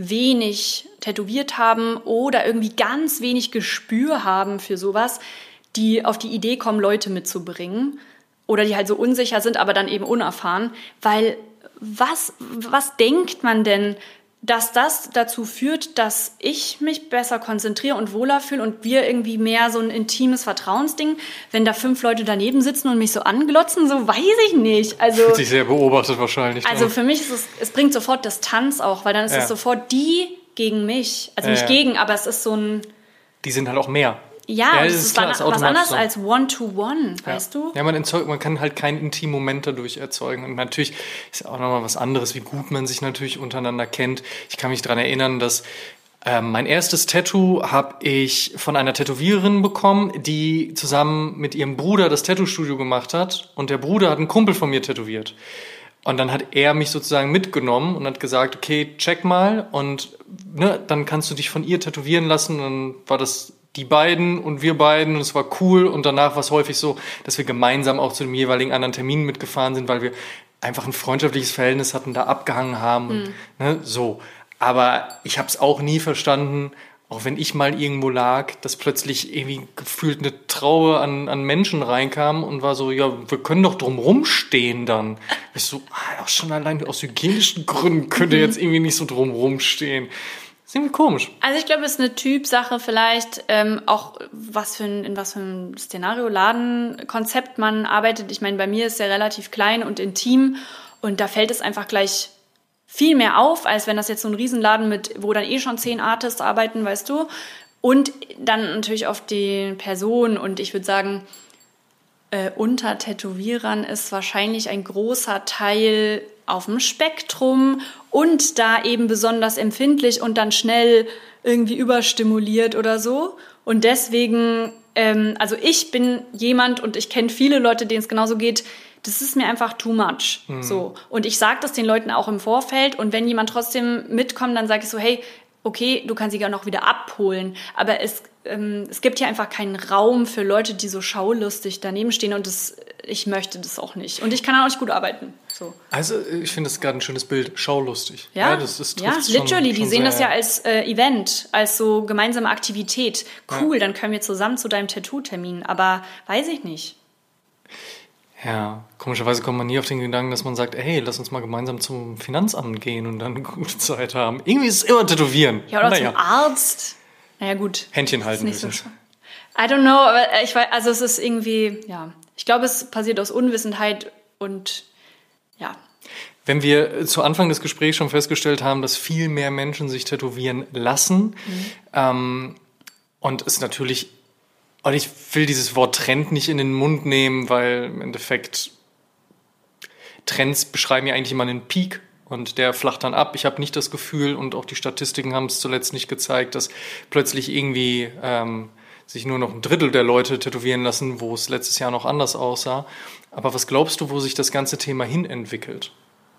wenig tätowiert haben oder irgendwie ganz wenig Gespür haben für sowas, die auf die Idee kommen, Leute mitzubringen oder die halt so unsicher sind, aber dann eben unerfahren, weil Was, was denkt man denn, dass das dazu führt, dass ich mich besser konzentriere und wohler fühle und wir irgendwie mehr so ein intimes Vertrauensding, wenn da fünf Leute daneben sitzen und mich so anglotzen, so weiß ich nicht. Also fühlt sich sehr beobachtet wahrscheinlich. Also dann. Für mich ist es, es bringt sofort Distanz auch, weil dann ist ja. es sofort die gegen mich. Also ja, nicht ja. gegen, aber es ist so ein... Die sind halt auch mehr. Ja, ja das ist, ist klar, was, was anderes so. Als One-to-One, ja. weißt du? Ja, man, erzeugt, man kann halt keinen intimen Moment dadurch erzeugen. Und natürlich ist ja auch nochmal was anderes, wie gut man sich natürlich untereinander kennt. Ich kann mich daran erinnern, dass äh, mein erstes Tattoo habe ich von einer Tätowiererin bekommen, die zusammen mit ihrem Bruder das Tattoo-Studio gemacht hat. Und der Bruder hat einen Kumpel von mir tätowiert. Und dann hat er mich sozusagen mitgenommen und hat gesagt, okay, check mal. Und ne, dann kannst du dich von ihr tätowieren lassen. Und dann war das... die beiden und wir beiden und es war cool und danach war es häufig so, dass wir gemeinsam auch zu dem jeweiligen anderen Termin mitgefahren sind, weil wir einfach ein freundschaftliches Verhältnis hatten, da abgehangen haben und, mhm. ne, so. Aber ich habe es auch nie verstanden, auch wenn ich mal irgendwo lag, dass plötzlich irgendwie gefühlt eine Traube an, an Menschen reinkam und war so, ja, wir können doch drum rumstehen dann. Ich so, ah, auch schon allein aus hygienischen Gründen könnt ihr jetzt irgendwie nicht so drum rumstehen. Das ist irgendwie komisch. Also ich glaube, es ist eine Typsache vielleicht, ähm, auch was für ein, in was für einem Szenario, Ladenkonzept man arbeitet. Ich meine, bei mir ist er relativ klein und intim und da fällt es einfach gleich viel mehr auf, als wenn das jetzt so ein Riesenladen mit, wo dann eh schon zehn Artists arbeiten, weißt du. Und dann natürlich auf die Person und ich würde sagen, äh, unter Tätowierern ist wahrscheinlich ein großer Teil auf dem Spektrum und da eben besonders empfindlich und dann schnell irgendwie überstimuliert oder so. Und deswegen, ähm, also ich bin jemand und ich kenne viele Leute, denen es genauso geht, das ist mir einfach too much. Mhm. So. Und ich sage das den Leuten auch im Vorfeld und wenn jemand trotzdem mitkommt, dann sage ich so, hey, okay, du kannst sie ja noch wieder abholen, aber es, ähm, es gibt hier einfach keinen Raum für Leute, die so schaulustig daneben stehen und das, ich möchte das auch nicht. Und ich kann auch nicht gut arbeiten. So. Also ich finde das gerade ein schönes Bild, schaulustig. Ja, ja, das ist, ja literally, schon, die schon sehen das ja als äh, Event, als so gemeinsame Aktivität. Cool, ja. Dann können wir zusammen zu deinem Tattoo-Termin, aber weiß ich nicht. Ja, komischerweise kommt man nie auf den Gedanken, dass man sagt, hey, lass uns mal gemeinsam zum Finanzamt gehen und dann eine gute Zeit haben. Irgendwie ist es immer Tätowieren. Ja, oder naja. zum Arzt. naja gut. Händchen halten müssen. So I don't know, aber ich weiß, also es ist irgendwie, ja, ich glaube, es passiert aus Unwissenheit und ja. Wenn wir zu Anfang des Gesprächs schon festgestellt haben, dass viel mehr Menschen sich tätowieren lassen, mhm. ähm, und es natürlich, und ich will dieses Wort Trend nicht in den Mund nehmen, weil im Endeffekt Trends beschreiben ja eigentlich immer einen Peak und der flacht dann ab. Ich habe nicht das Gefühl, und auch die Statistiken haben es zuletzt nicht gezeigt, dass plötzlich irgendwie ähm, sich nur noch ein Drittel der Leute tätowieren lassen, wo es letztes Jahr noch anders aussah. Aber was glaubst du, wo sich das ganze Thema hin entwickelt?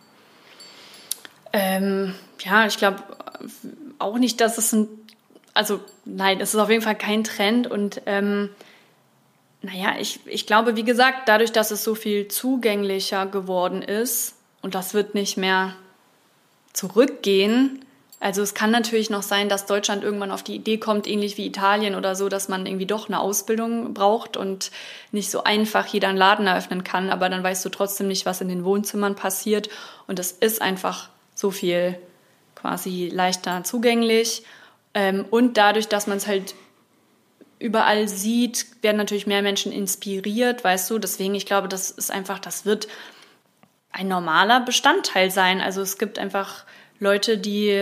Ähm, ja, ich glaube auch nicht, dass es ein, also nein, es ist auf jeden Fall kein Trend und ähm, naja, ich, ich glaube, wie gesagt, dadurch, dass es so viel zugänglicher geworden ist und das wird nicht mehr zurückgehen. Also es kann natürlich noch sein, dass Deutschland irgendwann auf die Idee kommt, ähnlich wie Italien oder so, dass man irgendwie doch eine Ausbildung braucht und nicht so einfach jeder einen Laden eröffnen kann, aber dann weißt du trotzdem nicht, was in den Wohnzimmern passiert und es ist einfach so viel quasi leichter zugänglich ähm, und dadurch, dass man es halt überall sieht, werden natürlich mehr Menschen inspiriert, weißt du, deswegen, ich glaube, das ist einfach, das wird ein normaler Bestandteil sein, also es gibt einfach Leute, die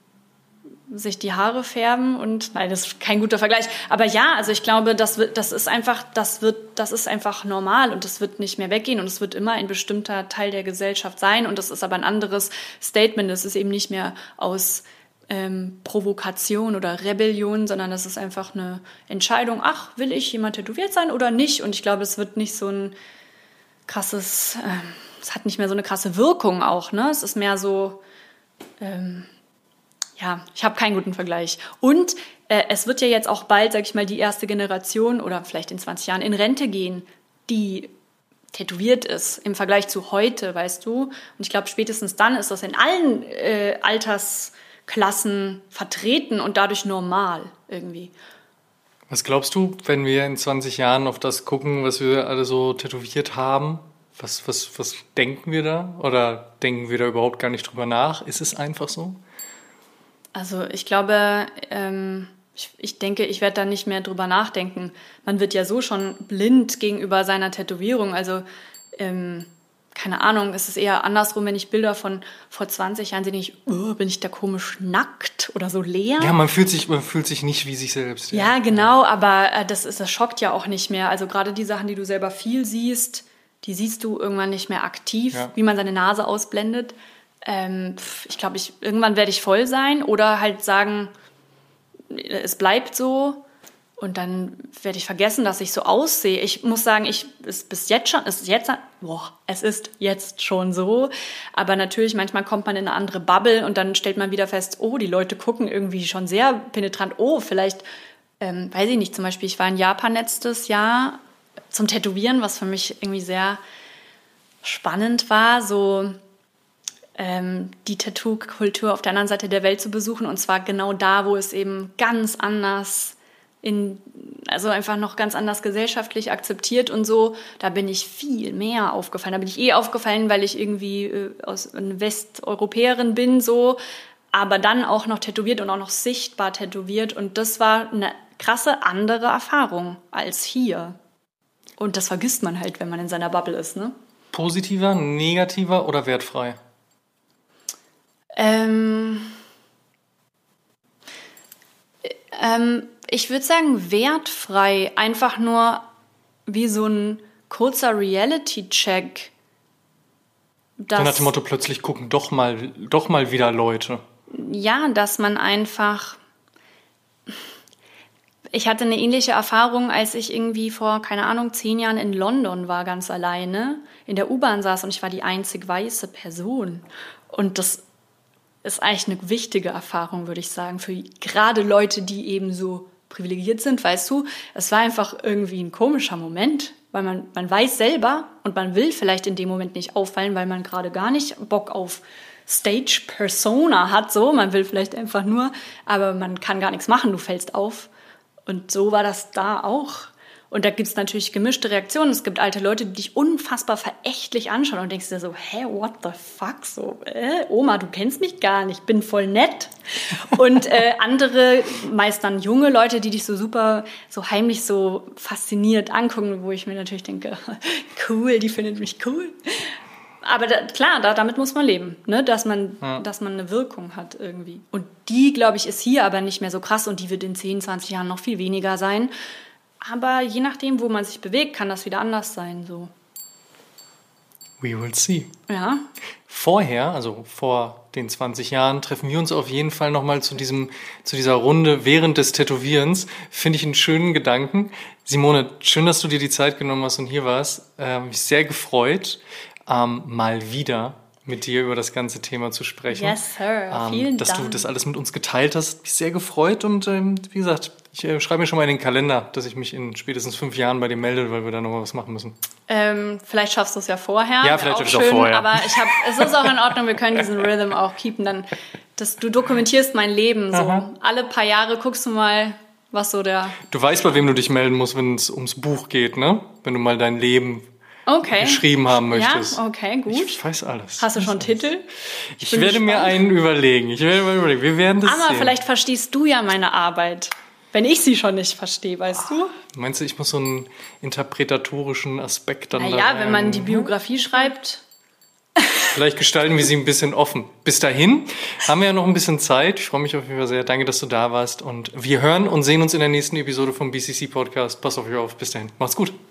sich die Haare färben und nein, das ist kein guter Vergleich. Aber ja, also ich glaube, das wird, das ist einfach, das wird, das ist einfach normal und das wird nicht mehr weggehen und es wird immer ein bestimmter Teil der Gesellschaft sein und das ist aber ein anderes Statement. Es ist eben nicht mehr aus ähm, Provokation oder Rebellion, sondern das ist einfach eine Entscheidung. Ach, will ich jemand tätowiert sein oder nicht? Und ich glaube, es wird nicht so ein krasses, ähm, es hat nicht mehr so eine krasse Wirkung auch. Ne, es ist mehr so ähm, Ja, ich habe keinen guten Vergleich. Und äh, es wird ja jetzt auch bald, sag ich mal, die erste Generation oder vielleicht in zwanzig Jahren in Rente gehen, die tätowiert ist im Vergleich zu heute, weißt du. Und ich glaube, spätestens dann ist das in allen äh, Altersklassen vertreten und dadurch normal irgendwie. Was glaubst du, wenn wir in zwanzig Jahren auf das gucken, was wir alle so tätowiert haben? Was, was, was denken wir da? Oder denken wir da überhaupt gar nicht drüber nach? Ist es einfach so? Also ich glaube, ähm, ich, ich denke, ich werde da nicht mehr drüber nachdenken. Man wird ja so schon blind gegenüber seiner Tätowierung. Also ähm, keine Ahnung, es ist eher andersrum, wenn ich Bilder von vor zwanzig Jahren sehe, ich, oh, bin ich da komisch nackt oder so leer? Ja, man fühlt sich, man fühlt sich nicht wie sich selbst. Ja, ja genau, aber äh, das, ist, das schockt ja auch nicht mehr. Also gerade die Sachen, die du selber viel siehst, die siehst du irgendwann nicht mehr aktiv, ja. Wie man seine Nase ausblendet. Ähm, ich glaube, ich, irgendwann werde ich voll sein oder halt sagen, es bleibt so und dann werde ich vergessen, dass ich so aussehe. Ich muss sagen, ich ist bis jetzt schon, ist jetzt, boah, es ist jetzt schon so, aber natürlich manchmal kommt man in eine andere Bubble und dann stellt man wieder fest, oh, die Leute gucken irgendwie schon sehr penetrant. Oh, vielleicht, ähm, weiß ich nicht, zum Beispiel, ich war in Japan letztes Jahr zum Tätowieren, was für mich irgendwie sehr spannend war, so die Tattoo-Kultur auf der anderen Seite der Welt zu besuchen und zwar genau da, wo es eben ganz anders, in, also einfach noch ganz anders gesellschaftlich akzeptiert und so, da bin ich viel mehr aufgefallen. Da bin ich eh aufgefallen, weil ich irgendwie äh, aus eine Westeuropäerin bin, so, aber dann auch noch tätowiert und auch noch sichtbar tätowiert und das war eine krasse andere Erfahrung als hier. Und das vergisst man halt, wenn man in seiner Bubble ist, ne? Positiver, negativer oder wertfrei? Ähm, ähm, ich würde sagen wertfrei, einfach nur wie so ein kurzer Reality-Check. Dann nach dem Motto, plötzlich gucken doch mal, doch mal wieder Leute. Ja, dass man einfach... Ich hatte eine ähnliche Erfahrung, als ich irgendwie vor, keine Ahnung, zehn Jahren in London war, ganz alleine, in der U-Bahn saß und ich war die einzig weiße Person. Und das ist eigentlich eine wichtige Erfahrung, würde ich sagen, für gerade Leute, die eben so privilegiert sind, weißt du. Es war einfach irgendwie ein komischer Moment, weil man, man weiß selber und man will vielleicht in dem Moment nicht auffallen, weil man gerade gar nicht Bock auf Stage-Persona hat, so. Man will vielleicht einfach nur, aber man kann gar nichts machen, du fällst auf. Und so war das da auch. Und da gibt's natürlich gemischte Reaktionen. Es gibt alte Leute, die dich unfassbar verächtlich anschauen und denkst dir so, hä, what the fuck? So, äh, Oma, du kennst mich gar nicht, bin voll nett. Und äh, andere, meist dann junge Leute, die dich so super, so heimlich so fasziniert angucken, wo ich mir natürlich denke, cool, die findet mich cool. Aber da, klar, da, damit muss man leben, ne? dass man, ja. dass man eine Wirkung hat irgendwie. Und die, glaube ich, ist hier aber nicht mehr so krass und die wird in zehn, zwanzig Jahren noch viel weniger sein. Aber je nachdem, wo man sich bewegt, kann das wieder anders sein. So. We will see. Ja. Vorher, also vor den zwanzig Jahren, treffen wir uns auf jeden Fall nochmal zu diesem, zu dieser Runde während des Tätowierens. Finde ich einen schönen Gedanken. Simone, schön, dass du dir die Zeit genommen hast und hier warst. Ähm, mich sehr gefreut, ähm, mal wieder mit dir über das ganze Thema zu sprechen. Yes, sir. Ähm, Vielen dass Dank. Dass du das alles mit uns geteilt hast. Mich sehr gefreut und ähm, wie gesagt, ich äh, schreibe mir schon mal in den Kalender, dass ich mich in spätestens fünf Jahren bei dir melde, weil wir da nochmal was machen müssen. Ähm, vielleicht schaffst du es ja vorher. Ja, vielleicht schaffst ich es auch vorher. Aber ich hab, es ist auch in Ordnung, wir können diesen Rhythm auch keepen. Dann, dass du dokumentierst mein Leben. So. Aha. Alle paar Jahre guckst du mal, was so der... Du weißt, bei wem du dich melden musst, wenn es ums Buch geht, ne? Wenn du mal dein Leben okay. geschrieben haben möchtest. Ja, okay, gut. Ich weiß alles. Hast du schon Titel? Ich, ich werde gespannt. mir einen überlegen. Ich werde mir überlegen. Wir werden das Aber sehen. Vielleicht verstehst du ja meine Arbeit. Wenn ich sie schon nicht verstehe, weißt du? Meinst du, ich muss so einen interpretatorischen Aspekt dann... Naja, wenn man die Biografie schreibt... Vielleicht gestalten wir sie ein bisschen offen. Bis dahin haben wir ja noch ein bisschen Zeit. Ich freue mich auf jeden Fall sehr. Danke, dass du da warst. Und wir hören und sehen uns in der nächsten Episode vom B C C Podcast. Pass auf euch auf. Bis dahin. Macht's gut.